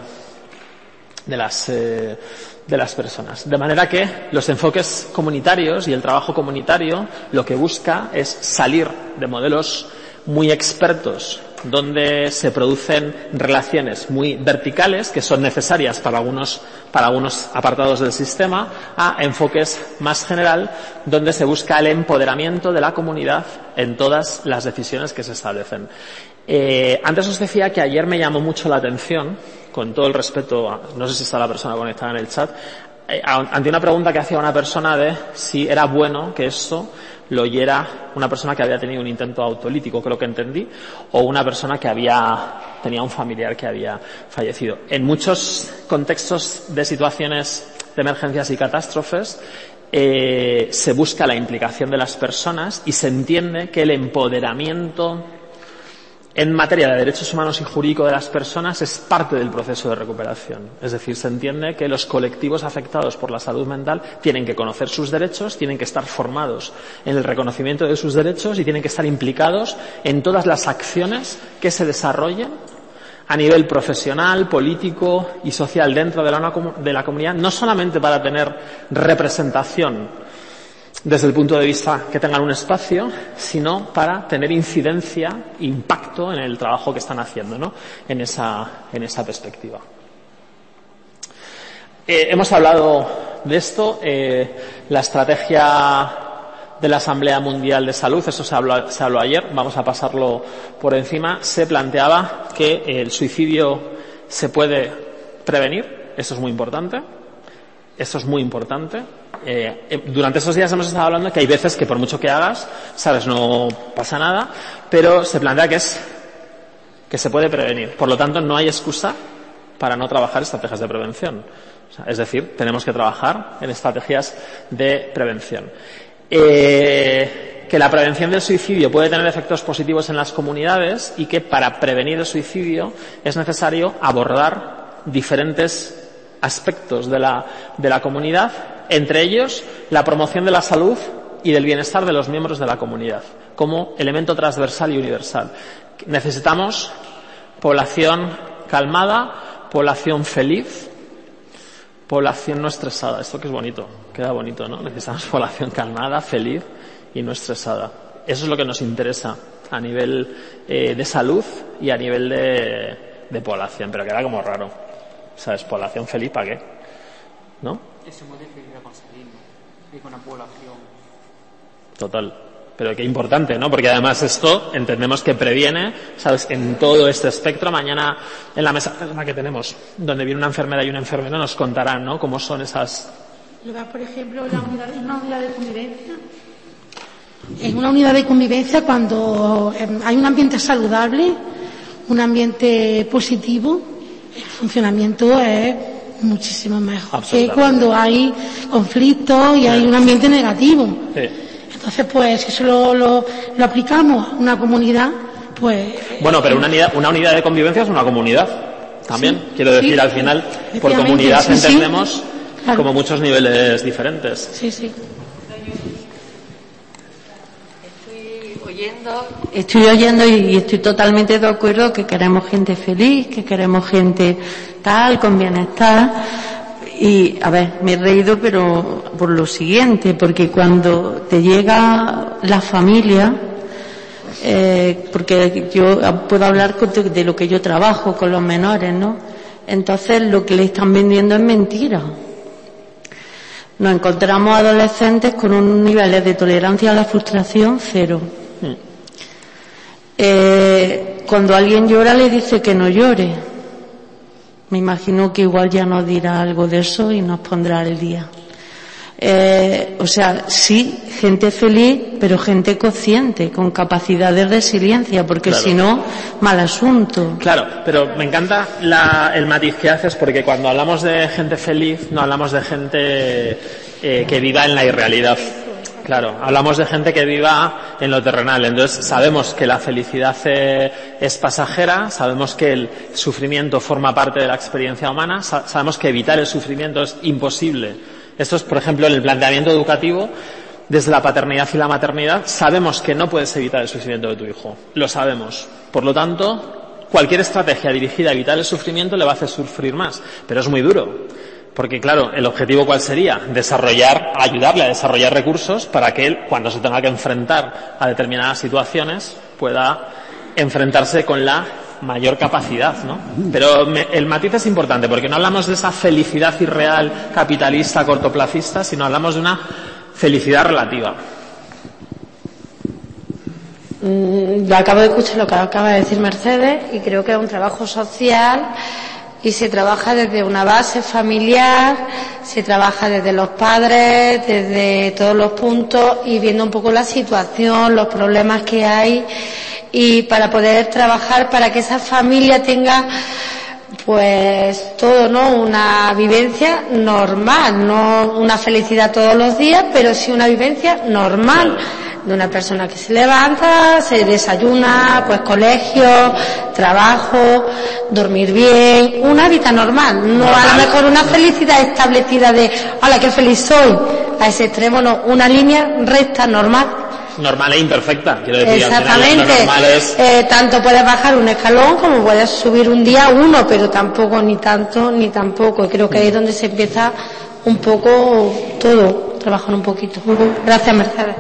de las, eh, de las personas. De manera que los enfoques comunitarios y el trabajo comunitario lo que busca es salir de modelos muy expertos donde se producen relaciones muy verticales que son necesarias para algunos, para algunos apartados del sistema, a enfoques más general donde se busca el empoderamiento de la comunidad en todas las decisiones que se establecen. Eh, antes os decía que ayer me llamó mucho la atención, con todo el respeto, a, no sé si está la persona conectada en el chat, eh, ante una pregunta que hacía una persona de si era bueno que esto lo oyera una persona que había tenido un intento autolítico, creo que entendí, o una persona que había tenía un familiar que había fallecido. En muchos contextos de situaciones de emergencias y catástrofes eh, se busca la implicación de las personas y se entiende que el empoderamiento en materia de derechos humanos y jurídico de las personas es parte del proceso de recuperación. Es decir, se entiende que los colectivos afectados por la salud mental tienen que conocer sus derechos, tienen que estar formados en el reconocimiento de sus derechos y tienen que estar implicados en todas las acciones que se desarrollen a nivel profesional, político y social dentro de la, de la comunidad, no solamente para tener representación desde el punto de vista que tengan un espacio, sino para tener incidencia, impacto en el trabajo que están haciendo, ¿no? En esa, en esa perspectiva. Eh, hemos hablado de esto, eh, la estrategia de la Asamblea Mundial de Salud, eso se habló, se habló ayer, vamos a pasarlo por encima, se planteaba que el suicidio se puede prevenir, eso es muy importante, eso es muy importante. Eh, durante esos días hemos estado hablando que hay veces que por mucho que hagas, sabes, no pasa nada, pero se plantea que es que se puede prevenir. Por lo tanto, no hay excusa para no trabajar estrategias de prevención. O sea, es decir, tenemos que trabajar en estrategias de prevención. Eh, que la prevención del suicidio puede tener efectos positivos en las comunidades y que para prevenir el suicidio es necesario abordar diferentes aspectos de la, de la comunidad, entre ellos la promoción de la salud y del bienestar de los miembros de la comunidad, como elemento transversal y universal. Necesitamos población calmada, población feliz, población no estresada. Esto que es bonito, queda bonito, ¿no? Necesitamos población calmada, feliz y no estresada. Eso es lo que nos interesa a nivel eh, de salud y a nivel de, de población, pero queda como raro. ¿Sabes? Población feliz, ¿para qué? ¿No? Eso es muy difícil de conseguir, ¿no? Y con una población. Total. Pero qué importante, ¿no? Porque además esto entendemos que previene, ¿sabes? En todo este espectro. Mañana en la mesa en la que tenemos, donde viene una enfermera y un enfermero, nos contarán, ¿no? Cómo son esas... Por ejemplo, la unidad, en una unidad de convivencia. En una unidad de convivencia, cuando hay un ambiente saludable, un ambiente positivo, el funcionamiento es muchísimo mejor que cuando hay conflictos y hay un ambiente negativo. Sí. Entonces, pues, si eso lo, lo, lo aplicamos a una comunidad, pues... Bueno, pero una unidad, una unidad de convivencia es una comunidad también. Sí, quiero decir, sí, al final, por comunidad sí, entendemos sí, claro. como muchos niveles diferentes. Sí, sí. Estoy oyendo y estoy totalmente de acuerdo que queremos gente feliz, que queremos gente tal, con bienestar. Y, a ver, me he reído, pero por lo siguiente, porque cuando te llega la familia, eh, porque yo puedo hablar de lo que yo trabajo con los menores, ¿no? Entonces, lo que le están vendiendo es mentira. Nos encontramos adolescentes con unos niveles de tolerancia a la frustración cero. Eh, cuando alguien llora le dice que no llore. Me imagino que igual ya nos dirá algo de eso y nos pondrá el día. Eh, o sea, sí, gente feliz, pero gente consciente, con capacidad de resiliencia, porque claro. si no, mal asunto. Claro, pero me encanta la, el matiz que haces, porque cuando hablamos de gente feliz, no hablamos de gente eh, que viva en la irrealidad. Claro, hablamos de gente que viva en lo terrenal. Entonces, sabemos que la felicidad eh, es pasajera, sabemos que el sufrimiento forma parte de la experiencia humana, sa- sabemos que evitar el sufrimiento es imposible. Esto es, por ejemplo, en el planteamiento educativo, desde la paternidad y la maternidad, sabemos que no puedes evitar el sufrimiento de tu hijo. Lo sabemos. Por lo tanto, cualquier estrategia dirigida a evitar el sufrimiento le va a hacer sufrir más. Pero es muy duro. Porque, claro, el objetivo ¿cuál sería? Desarrollar, ayudarle a desarrollar recursos para que él, cuando se tenga que enfrentar a determinadas situaciones, pueda enfrentarse con la mayor capacidad, ¿no? Pero me, el matiz es importante, porque no hablamos de esa felicidad irreal, capitalista, cortoplacista, sino hablamos de una felicidad relativa. Mm, yo acabo de escuchar lo que acaba de decir Mercedes y creo que es un trabajo social. Y se trabaja desde una base familiar, se trabaja desde los padres, desde todos los puntos y viendo un poco la situación, los problemas que hay y para poder trabajar para que esa familia tenga pues todo, ¿no? Una vivencia normal, no una felicidad todos los días, pero sí una vivencia normal. De una persona que se levanta, se desayuna, pues colegio, trabajo, dormir bien, una vida normal, no a lo mejor una felicidad establecida de, hola, qué feliz soy, a ese extremo no, una línea recta, normal. Normal e imperfecta, quiero decir. Exactamente, al final, normal es... eh, tanto puedes bajar un escalón como puedes subir un día uno, pero tampoco ni tanto ni tampoco, y creo que ahí es donde se empieza un poco todo, trabajar un poquito. Gracias, Mercedes.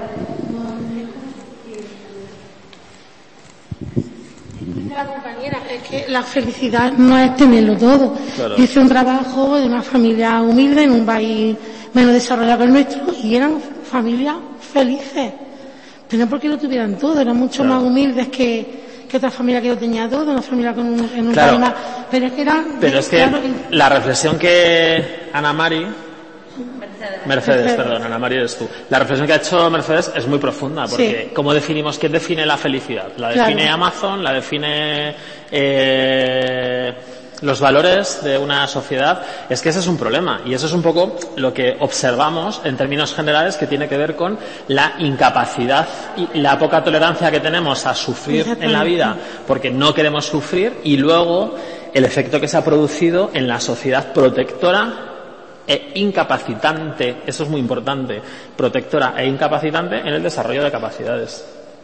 La compañera, es que la felicidad no es tenerlo todo. Claro. Hice un trabajo de una familia humilde en un país menos desarrollado que el nuestro y eran familias felices. Pero no porque lo tuvieran todo, eran mucho claro. más humildes que, que otra familia que lo tenía todo, una familia con un, en un claro. país más. Pero es que eran. Pero es que claro, el... la reflexión que Ana Mari. Mercedes, Mercedes, perdón, Ana María eres tú. La reflexión que ha hecho Mercedes es muy profunda, porque sí. ¿cómo definimos, quién define la felicidad? ¿La define claro. Amazon? ¿La define eh, los valores de una sociedad? Es que ese es un problema, y eso es un poco lo que observamos en términos generales, que tiene que ver con la incapacidad y la poca tolerancia que tenemos a sufrir en la vida, porque no queremos sufrir, y luego el efecto que se ha producido en la sociedad protectora e incapacitante, eso es muy importante, protectora e incapacitante en el desarrollo de capacidades.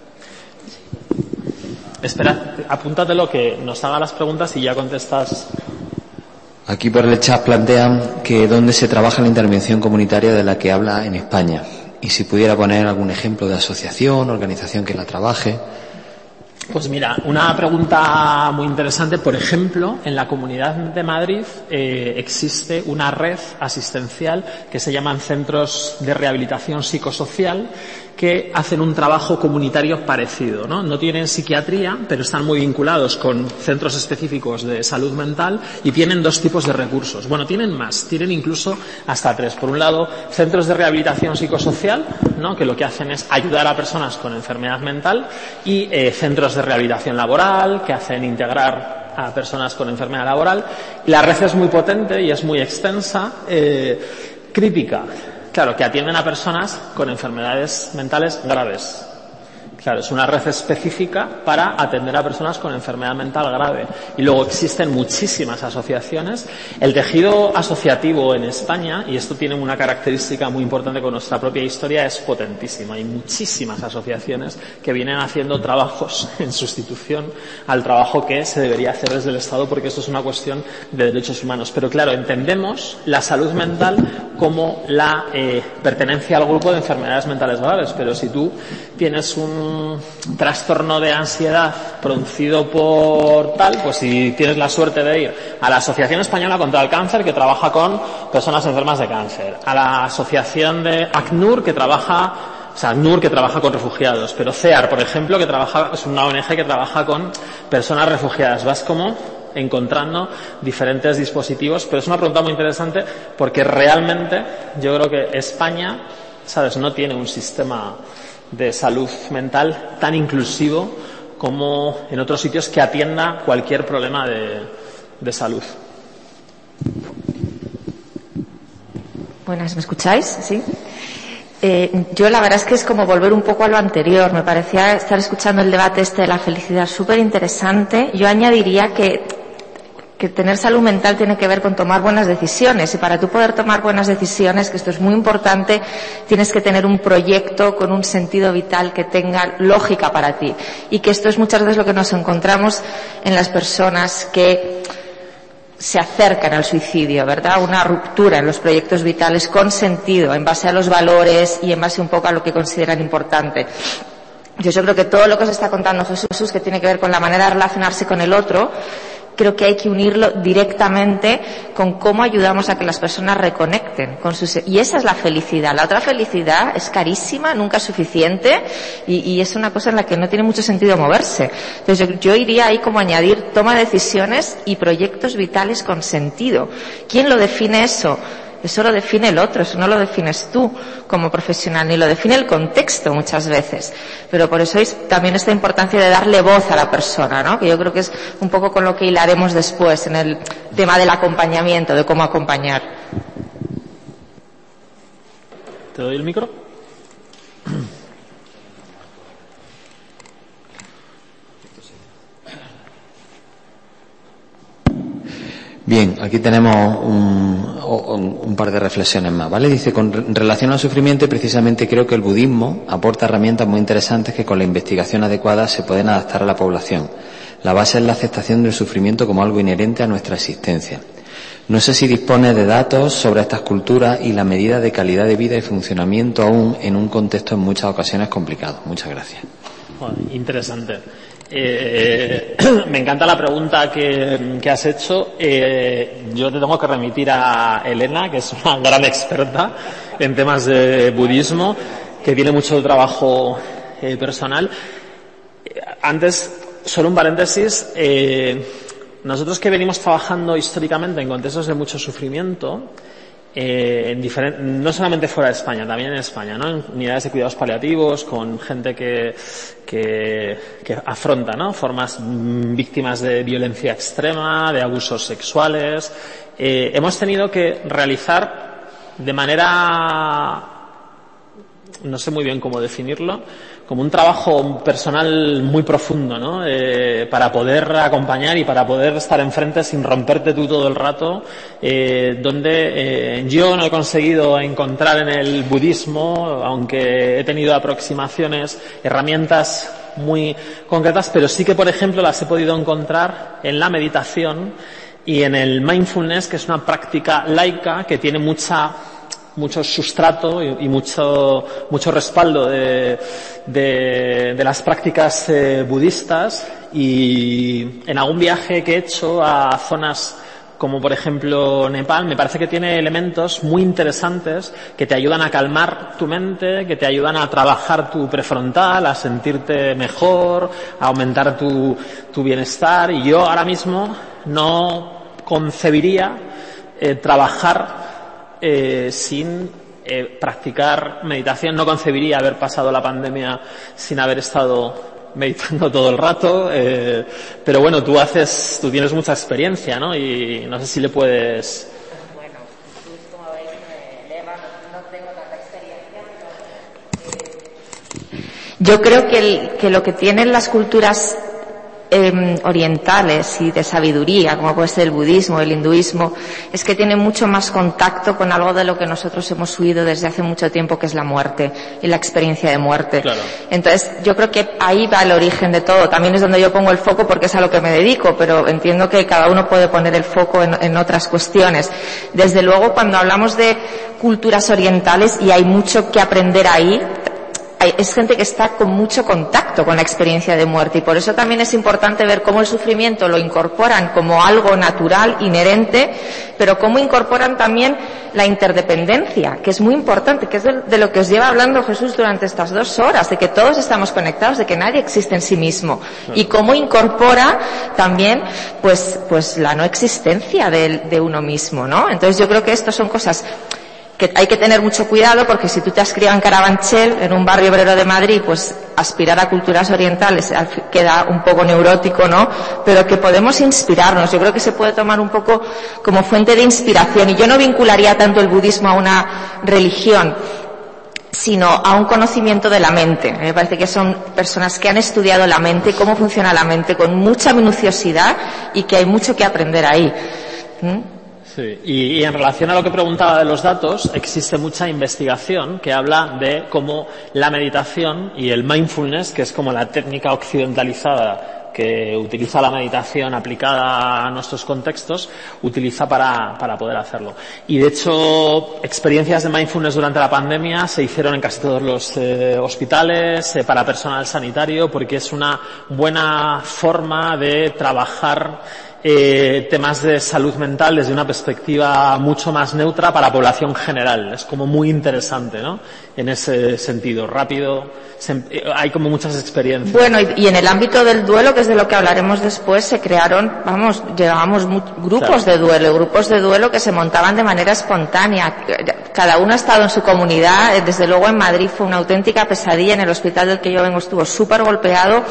Espera, apúntatelo que nos haga las preguntas y ya contestas. Aquí por el chat plantean que dónde se trabaja la intervención comunitaria de la que habla en España, y si pudiera poner algún ejemplo de asociación, organización que la trabaje. Pues mira, una pregunta muy interesante. Por ejemplo, en la Comunidad de Madrid eh, existe una red asistencial que se llaman Centros de Rehabilitación Psicosocial, que hacen un trabajo comunitario parecido, ¿no? No tienen psiquiatría, pero están muy vinculados con centros específicos de salud mental y tienen dos tipos de recursos. Bueno, tienen más, tienen incluso hasta tres. Por un lado, centros de rehabilitación psicosocial, ¿no? Que lo que hacen es ayudar a personas con enfermedad mental, y eh, centros de rehabilitación laboral, que hacen integrar a personas con enfermedad laboral. La red es muy potente y es muy extensa. Eh, crítica. Claro, que atienden a personas con enfermedades mentales graves. Claro, es una red específica para atender a personas con enfermedad mental grave. Y luego existen muchísimas asociaciones. El tejido asociativo en España, y esto tiene una característica muy importante con nuestra propia historia, es potentísimo. Hay muchísimas asociaciones que vienen haciendo trabajos en sustitución al trabajo que se debería hacer desde el Estado, porque esto es una cuestión de derechos humanos. Pero claro, entendemos la salud mental como la eh, pertenencia al grupo de enfermedades mentales graves. Pero si tú tienes un trastorno de ansiedad producido por tal, pues si tienes la suerte de ir a la Asociación Española contra el Cáncer, que trabaja con personas enfermas de cáncer, a la asociación de ACNUR, que trabaja, o sea, ACNUR, que trabaja con refugiados, pero CEAR, por ejemplo, que trabaja, es una O N G que trabaja con personas refugiadas. Vas como encontrando diferentes dispositivos, pero es una pregunta muy interesante, porque realmente yo creo que España, ¿sabes?, no tiene un sistema de salud mental tan inclusivo como en otros sitios que atienda cualquier problema de, de salud. Buenas, ¿me escucháis? Sí. Eh, yo la verdad es que es como volver un poco a lo anterior. Me parecía estar escuchando el debate este de la felicidad súper interesante. Yo añadiría que que tener salud mental tiene que ver con tomar buenas decisiones, y para tú poder tomar buenas decisiones, que esto es muy importante, tienes que tener un proyecto con un sentido vital que tenga lógica para ti, y que esto es muchas veces lo que nos encontramos en las personas que se acercan al suicidio, ¿verdad? Una ruptura en los proyectos vitales con sentido, en base a los valores y en base un poco a lo que consideran importante. Yo, yo creo que todo lo que os está contando Jesús, que tiene que ver con la manera de relacionarse con el otro, creo que hay que unirlo directamente con cómo ayudamos a que las personas reconecten con sus... Y esa es la felicidad. La otra felicidad es carísima, nunca es suficiente, y, y es una cosa en la que no tiene mucho sentido moverse. Entonces yo, yo iría ahí como añadir toma de decisiones y proyectos vitales con sentido. ¿Quién lo define eso? Eso lo define el otro, eso no lo defines tú como profesional, ni lo define el contexto muchas veces. Pero por eso es también esta importancia de darle voz a la persona, ¿no? Que yo creo que es un poco con lo que hilaremos después en el tema del acompañamiento, de cómo acompañar. ¿Te doy el micro? Bien, aquí tenemos un, un, un par de reflexiones más, ¿vale? Dice, con relación al sufrimiento, precisamente creo que el budismo aporta herramientas muy interesantes que con la investigación adecuada se pueden adaptar a la población. La base es la aceptación del sufrimiento como algo inherente a nuestra existencia. No sé si dispone de datos sobre estas culturas y la medida de calidad de vida y funcionamiento aún en un contexto en muchas ocasiones complicado. Muchas gracias. Bueno, interesante. Eh, me encanta la pregunta que, que has hecho. Eh, yo te tengo que remitir a Elena, que es una gran experta en temas de budismo, que tiene mucho trabajo eh, personal. Antes, solo un paréntesis. Eh, nosotros que venimos trabajando históricamente en contextos de mucho sufrimiento, Eh, en diferent, no solamente fuera de España, también en España, ¿no? En unidades de cuidados paliativos, con gente que, que, que afronta, ¿no? Formas mmm, víctimas de violencia extrema, de abusos sexuales. Eh, hemos tenido que realizar de manera, no sé muy bien cómo definirlo, como un trabajo personal muy profundo, ¿no? Eh, para poder acompañar y para poder estar enfrente sin romperte tú todo el rato, eh, donde eh, yo no he conseguido encontrar en el budismo, aunque he tenido aproximaciones, herramientas muy concretas, pero sí que, por ejemplo, las he podido encontrar en la meditación y en el mindfulness, que es una práctica laica que tiene mucha mucho sustrato y, y mucho, mucho respaldo de, de, de las prácticas eh, budistas, y en algún viaje que he hecho a zonas como por ejemplo Nepal, me parece que tiene elementos muy interesantes que te ayudan a calmar tu mente, que te ayudan a trabajar tu prefrontal, a sentirte mejor, a aumentar tu, tu bienestar. Y yo ahora mismo no concebiría eh, trabajar Eh, sin eh, practicar meditación. No concebiría haber pasado la pandemia sin haber estado meditando todo el rato, eh, pero bueno, tú haces, tú tienes mucha experiencia, ¿no? Y no sé si le puedes... Bueno, tú como veis me eleva, no tengo tanta experiencia, pero... Yo creo que, el, que lo que tienen las culturas Eh, orientales y de sabiduría, como puede ser el budismo, el hinduismo, es que tienen mucho más contacto con algo de lo que nosotros hemos huido desde hace mucho tiempo, que es la muerte y la experiencia de muerte. Claro. Entonces, yo creo que ahí va el origen de todo. También es donde yo pongo el foco porque es a lo que me dedico, pero entiendo que cada uno puede poner el foco en, en otras cuestiones. Desde luego, cuando hablamos de culturas orientales, y hay mucho que aprender ahí, es gente que está con mucho contacto con la experiencia de muerte, y por eso también es importante ver cómo el sufrimiento lo incorporan como algo natural, inherente, pero cómo incorporan también la interdependencia, que es muy importante, que es de, de lo que os lleva hablando Jesús durante estas dos horas, de que todos estamos conectados, de que nadie existe en sí mismo, y cómo incorpora también pues pues la no existencia de, de uno mismo, ¿no? Entonces yo creo que esto son cosas que hay que tener mucho cuidado, porque si tú te has criado en Carabanchel, en un barrio obrero de Madrid, pues aspirar a culturas orientales queda un poco neurótico, ¿no? Pero que podemos inspirarnos. Yo creo que se puede tomar un poco como fuente de inspiración, y yo no vincularía tanto el budismo a una religión, sino a un conocimiento de la mente. Me parece que son personas que han estudiado la mente, cómo funciona la mente, con mucha minuciosidad, y que hay mucho que aprender ahí. ¿Mm? Sí, y, y en relación a lo que preguntaba de los datos, existe mucha investigación que habla de cómo la meditación y el mindfulness, que es como la técnica occidentalizada que utiliza la meditación aplicada a nuestros contextos, utiliza para, para poder hacerlo. Y de hecho, experiencias de mindfulness durante la pandemia se hicieron en casi todos los eh, hospitales, eh, para personal sanitario, porque es una buena forma de trabajar Eh, temas de salud mental desde una perspectiva mucho más neutra para la población general. Es como muy interesante, ¿no? En ese sentido, rápido, se, hay como muchas experiencias. Bueno, y, y en el ámbito del duelo, que es de lo que hablaremos después, se crearon, vamos, llevábamos mu- grupos claro. de duelo, grupos de duelo que se montaban de manera espontánea. Cada uno ha estado en su comunidad. Desde luego en Madrid fue una auténtica pesadilla. En el hospital del que yo vengo estuvo súper golpeado.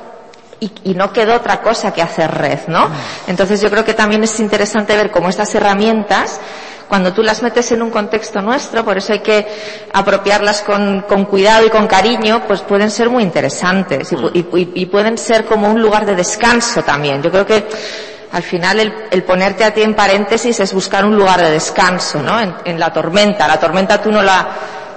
Y, y no quedó otra cosa que hacer red, ¿no? Entonces yo creo que también es interesante ver cómo estas herramientas, cuando tú las metes en un contexto nuestro, por eso hay que apropiarlas con, con cuidado y con cariño, pues pueden ser muy interesantes, y, y, y pueden ser como un lugar de descanso también. Yo creo que al final el, el ponerte a ti en paréntesis es buscar un lugar de descanso, ¿no? En, en la tormenta. La tormenta tú no la...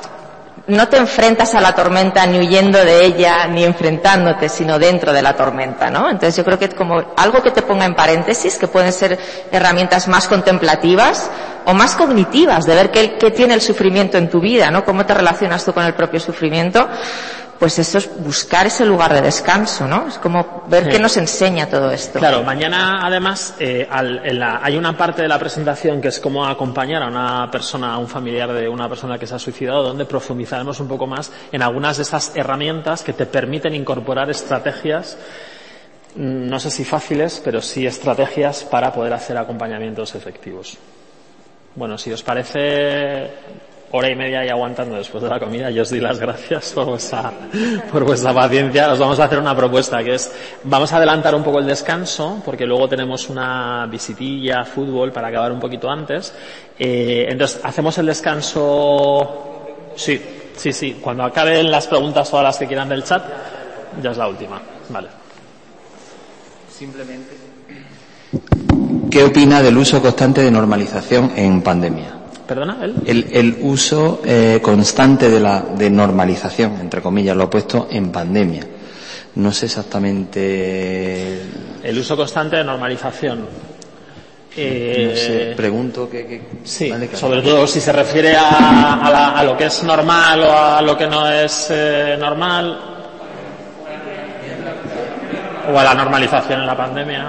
No te enfrentas a la tormenta ni huyendo de ella ni enfrentándote, sino dentro de la tormenta, ¿no? Entonces yo creo que como algo que te ponga en paréntesis, que pueden ser herramientas más contemplativas o más cognitivas, de ver qué, qué tiene el sufrimiento en tu vida, ¿no? Cómo te relacionas tú con el propio sufrimiento, pues eso es buscar ese lugar de descanso, ¿no? Es como ver sí. qué nos enseña todo esto. Claro, mañana además eh, al, en la, hay una parte de la presentación que es cómo acompañar a una persona, a un familiar de una persona que se ha suicidado, donde profundizaremos un poco más en algunas de estas herramientas que te permiten incorporar estrategias, no sé si fáciles, pero sí estrategias para poder hacer acompañamientos efectivos. Bueno, si os parece... hora y media y aguantando después de la comida, yo os doy las gracias por vuestra, por vuestra paciencia. Os vamos a hacer una propuesta, que es, vamos a adelantar un poco el descanso, porque luego tenemos una visitilla, fútbol, para acabar un poquito antes. Eh, entonces, hacemos el descanso, sí, sí, sí, cuando acaben las preguntas todas las que quieran del chat, ya es la última, vale. Simplemente, ¿qué opina del uso constante de normalización en pandemia? ¿Perdona? ¿El? El, el uso eh, constante de la de normalización, entre comillas, lo he puesto en pandemia. No sé exactamente... El uso constante de normalización. Eh, no sé, pregunto que, que sí, vale, claro. sobre todo si se refiere a, a, la, a lo que es normal o a lo que no es eh, normal, o a la normalización en la pandemia.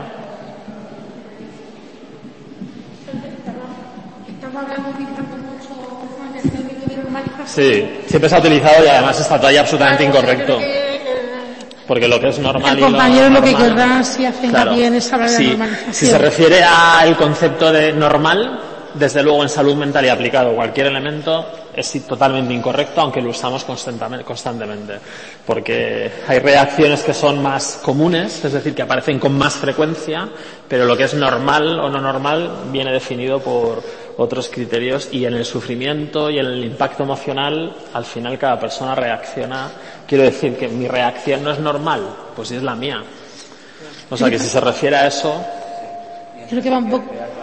Estamos hablando mucho de normalización. Sí, siempre se ha utilizado y además está todavía absolutamente incorrecto. Porque lo que es normal el y lo compañero lo que normal, querrá si hace claro, bien es hablar de sí, normalización. si se refiere al concepto de normal, desde luego en salud mental y aplicado a cualquier elemento es totalmente incorrecto, aunque lo usamos constantemente, porque hay reacciones que son más comunes, es decir, que aparecen con más frecuencia, pero lo que es normal o no normal viene definido por otros criterios, y en el sufrimiento y en el impacto emocional al final cada persona reacciona. Quiero decir que mi reacción no es normal, pues sí es la mía. O sea que si se refiere a eso, creo que va un poco.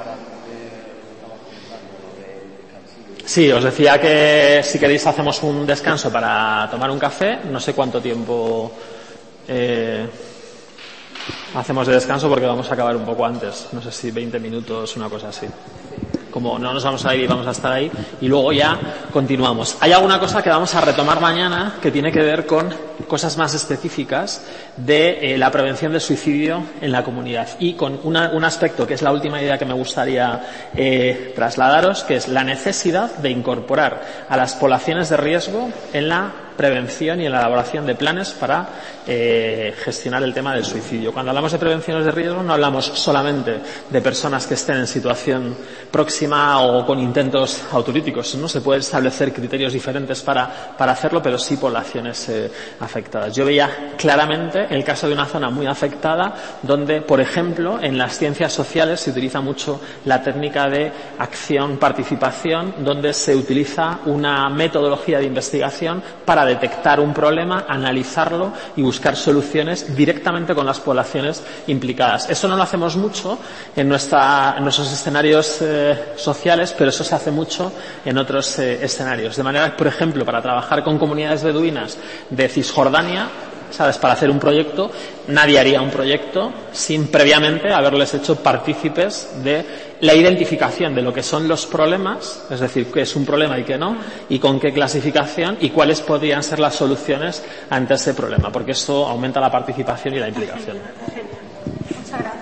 Sí, os decía que si queréis hacemos un descanso para tomar un café. No sé cuánto tiempo eh, hacemos de descanso porque vamos a acabar un poco antes. No sé si veinte minutos, una cosa así. Como no nos vamos a ir y vamos a estar ahí, y luego ya continuamos. Hay alguna cosa que vamos a retomar mañana que tiene que ver con cosas más específicas de eh, la prevención del suicidio en la comunidad, y con una, un aspecto que es la última idea que me gustaría eh, trasladaros, que es la necesidad de incorporar a las poblaciones de riesgo en la prevención y en la elaboración de planes para eh, gestionar el tema del suicidio. Cuando hablamos de prevenciones de riesgo no hablamos solamente de personas que estén en situación próxima o con intentos autolíticos, ¿no? Se pueden establecer criterios diferentes para, para hacerlo, pero sí poblaciones eh, afectadas. Yo veía claramente el caso de una zona muy afectada donde, por ejemplo, en las ciencias sociales se utiliza mucho la técnica de acción-participación, donde se utiliza una metodología de investigación para detectar un problema, analizarlo y buscar soluciones directamente con las poblaciones implicadas. Eso no lo hacemos mucho en, nuestra, en nuestros escenarios eh, sociales, pero eso se hace mucho en otros eh, escenarios. De manera que, por ejemplo, para trabajar con comunidades beduinas de Cisjordania, ¿sabes? Para hacer un proyecto, nadie haría un proyecto sin previamente haberles hecho partícipes de la identificación de lo que son los problemas, es decir, qué es un problema y qué no, y con qué clasificación y cuáles podrían ser las soluciones ante ese problema, porque esto aumenta la participación y la implicación. Muchas gracias.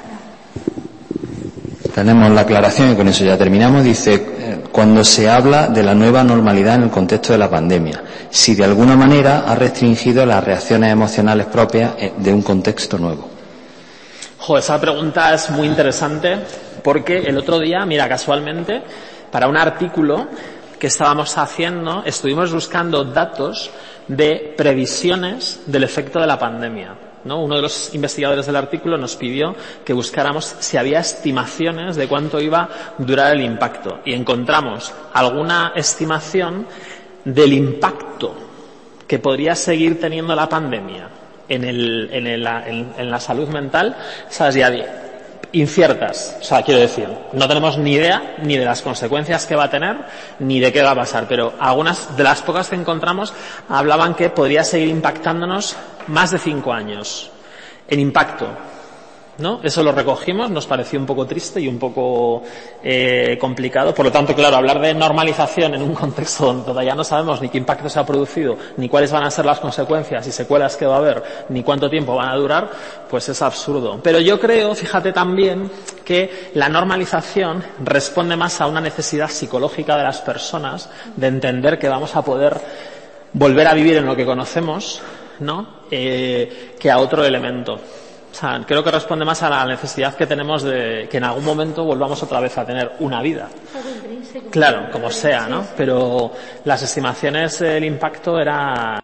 Tenemos la aclaración y con eso ya terminamos. Dice, eh, cuando se habla de la nueva normalidad en el contexto de la pandemia, si de alguna manera ha restringido las reacciones emocionales propias de un contexto nuevo. Jo, esa pregunta es muy interesante porque el otro día, mira, casualmente, para un artículo que estábamos haciendo, estuvimos buscando datos de previsiones del efecto de la pandemia, ¿no? Uno de los investigadores del artículo nos pidió que buscáramos si había estimaciones de cuánto iba a durar el impacto, y encontramos alguna estimación del impacto que podría seguir teniendo la pandemia en, el, en, el, en, en la salud mental, ¿sabes? Ya inciertas, o sea, quiero decir, no tenemos ni idea ni de las consecuencias que va a tener ni de qué va a pasar, pero algunas de las pocas que encontramos hablaban que podría seguir impactándonos más de cinco años en impacto, ¿no? Eso lo recogimos, nos pareció un poco triste y un poco eh, complicado. Por lo tanto, claro, hablar de normalización en un contexto donde todavía no sabemos ni qué impacto se ha producido, ni cuáles van a ser las consecuencias y secuelas que va a haber, ni cuánto tiempo van a durar, pues es absurdo. Pero yo creo, fíjate también, que la normalización responde más a una necesidad psicológica de las personas de entender que vamos a poder volver a vivir en lo que conocemos, ¿no? Eh, que a otro elemento. O sea, creo que responde más a la necesidad que tenemos de que en algún momento volvamos otra vez a tener una vida. Claro, como sea, ¿no? Pero las estimaciones del impacto eran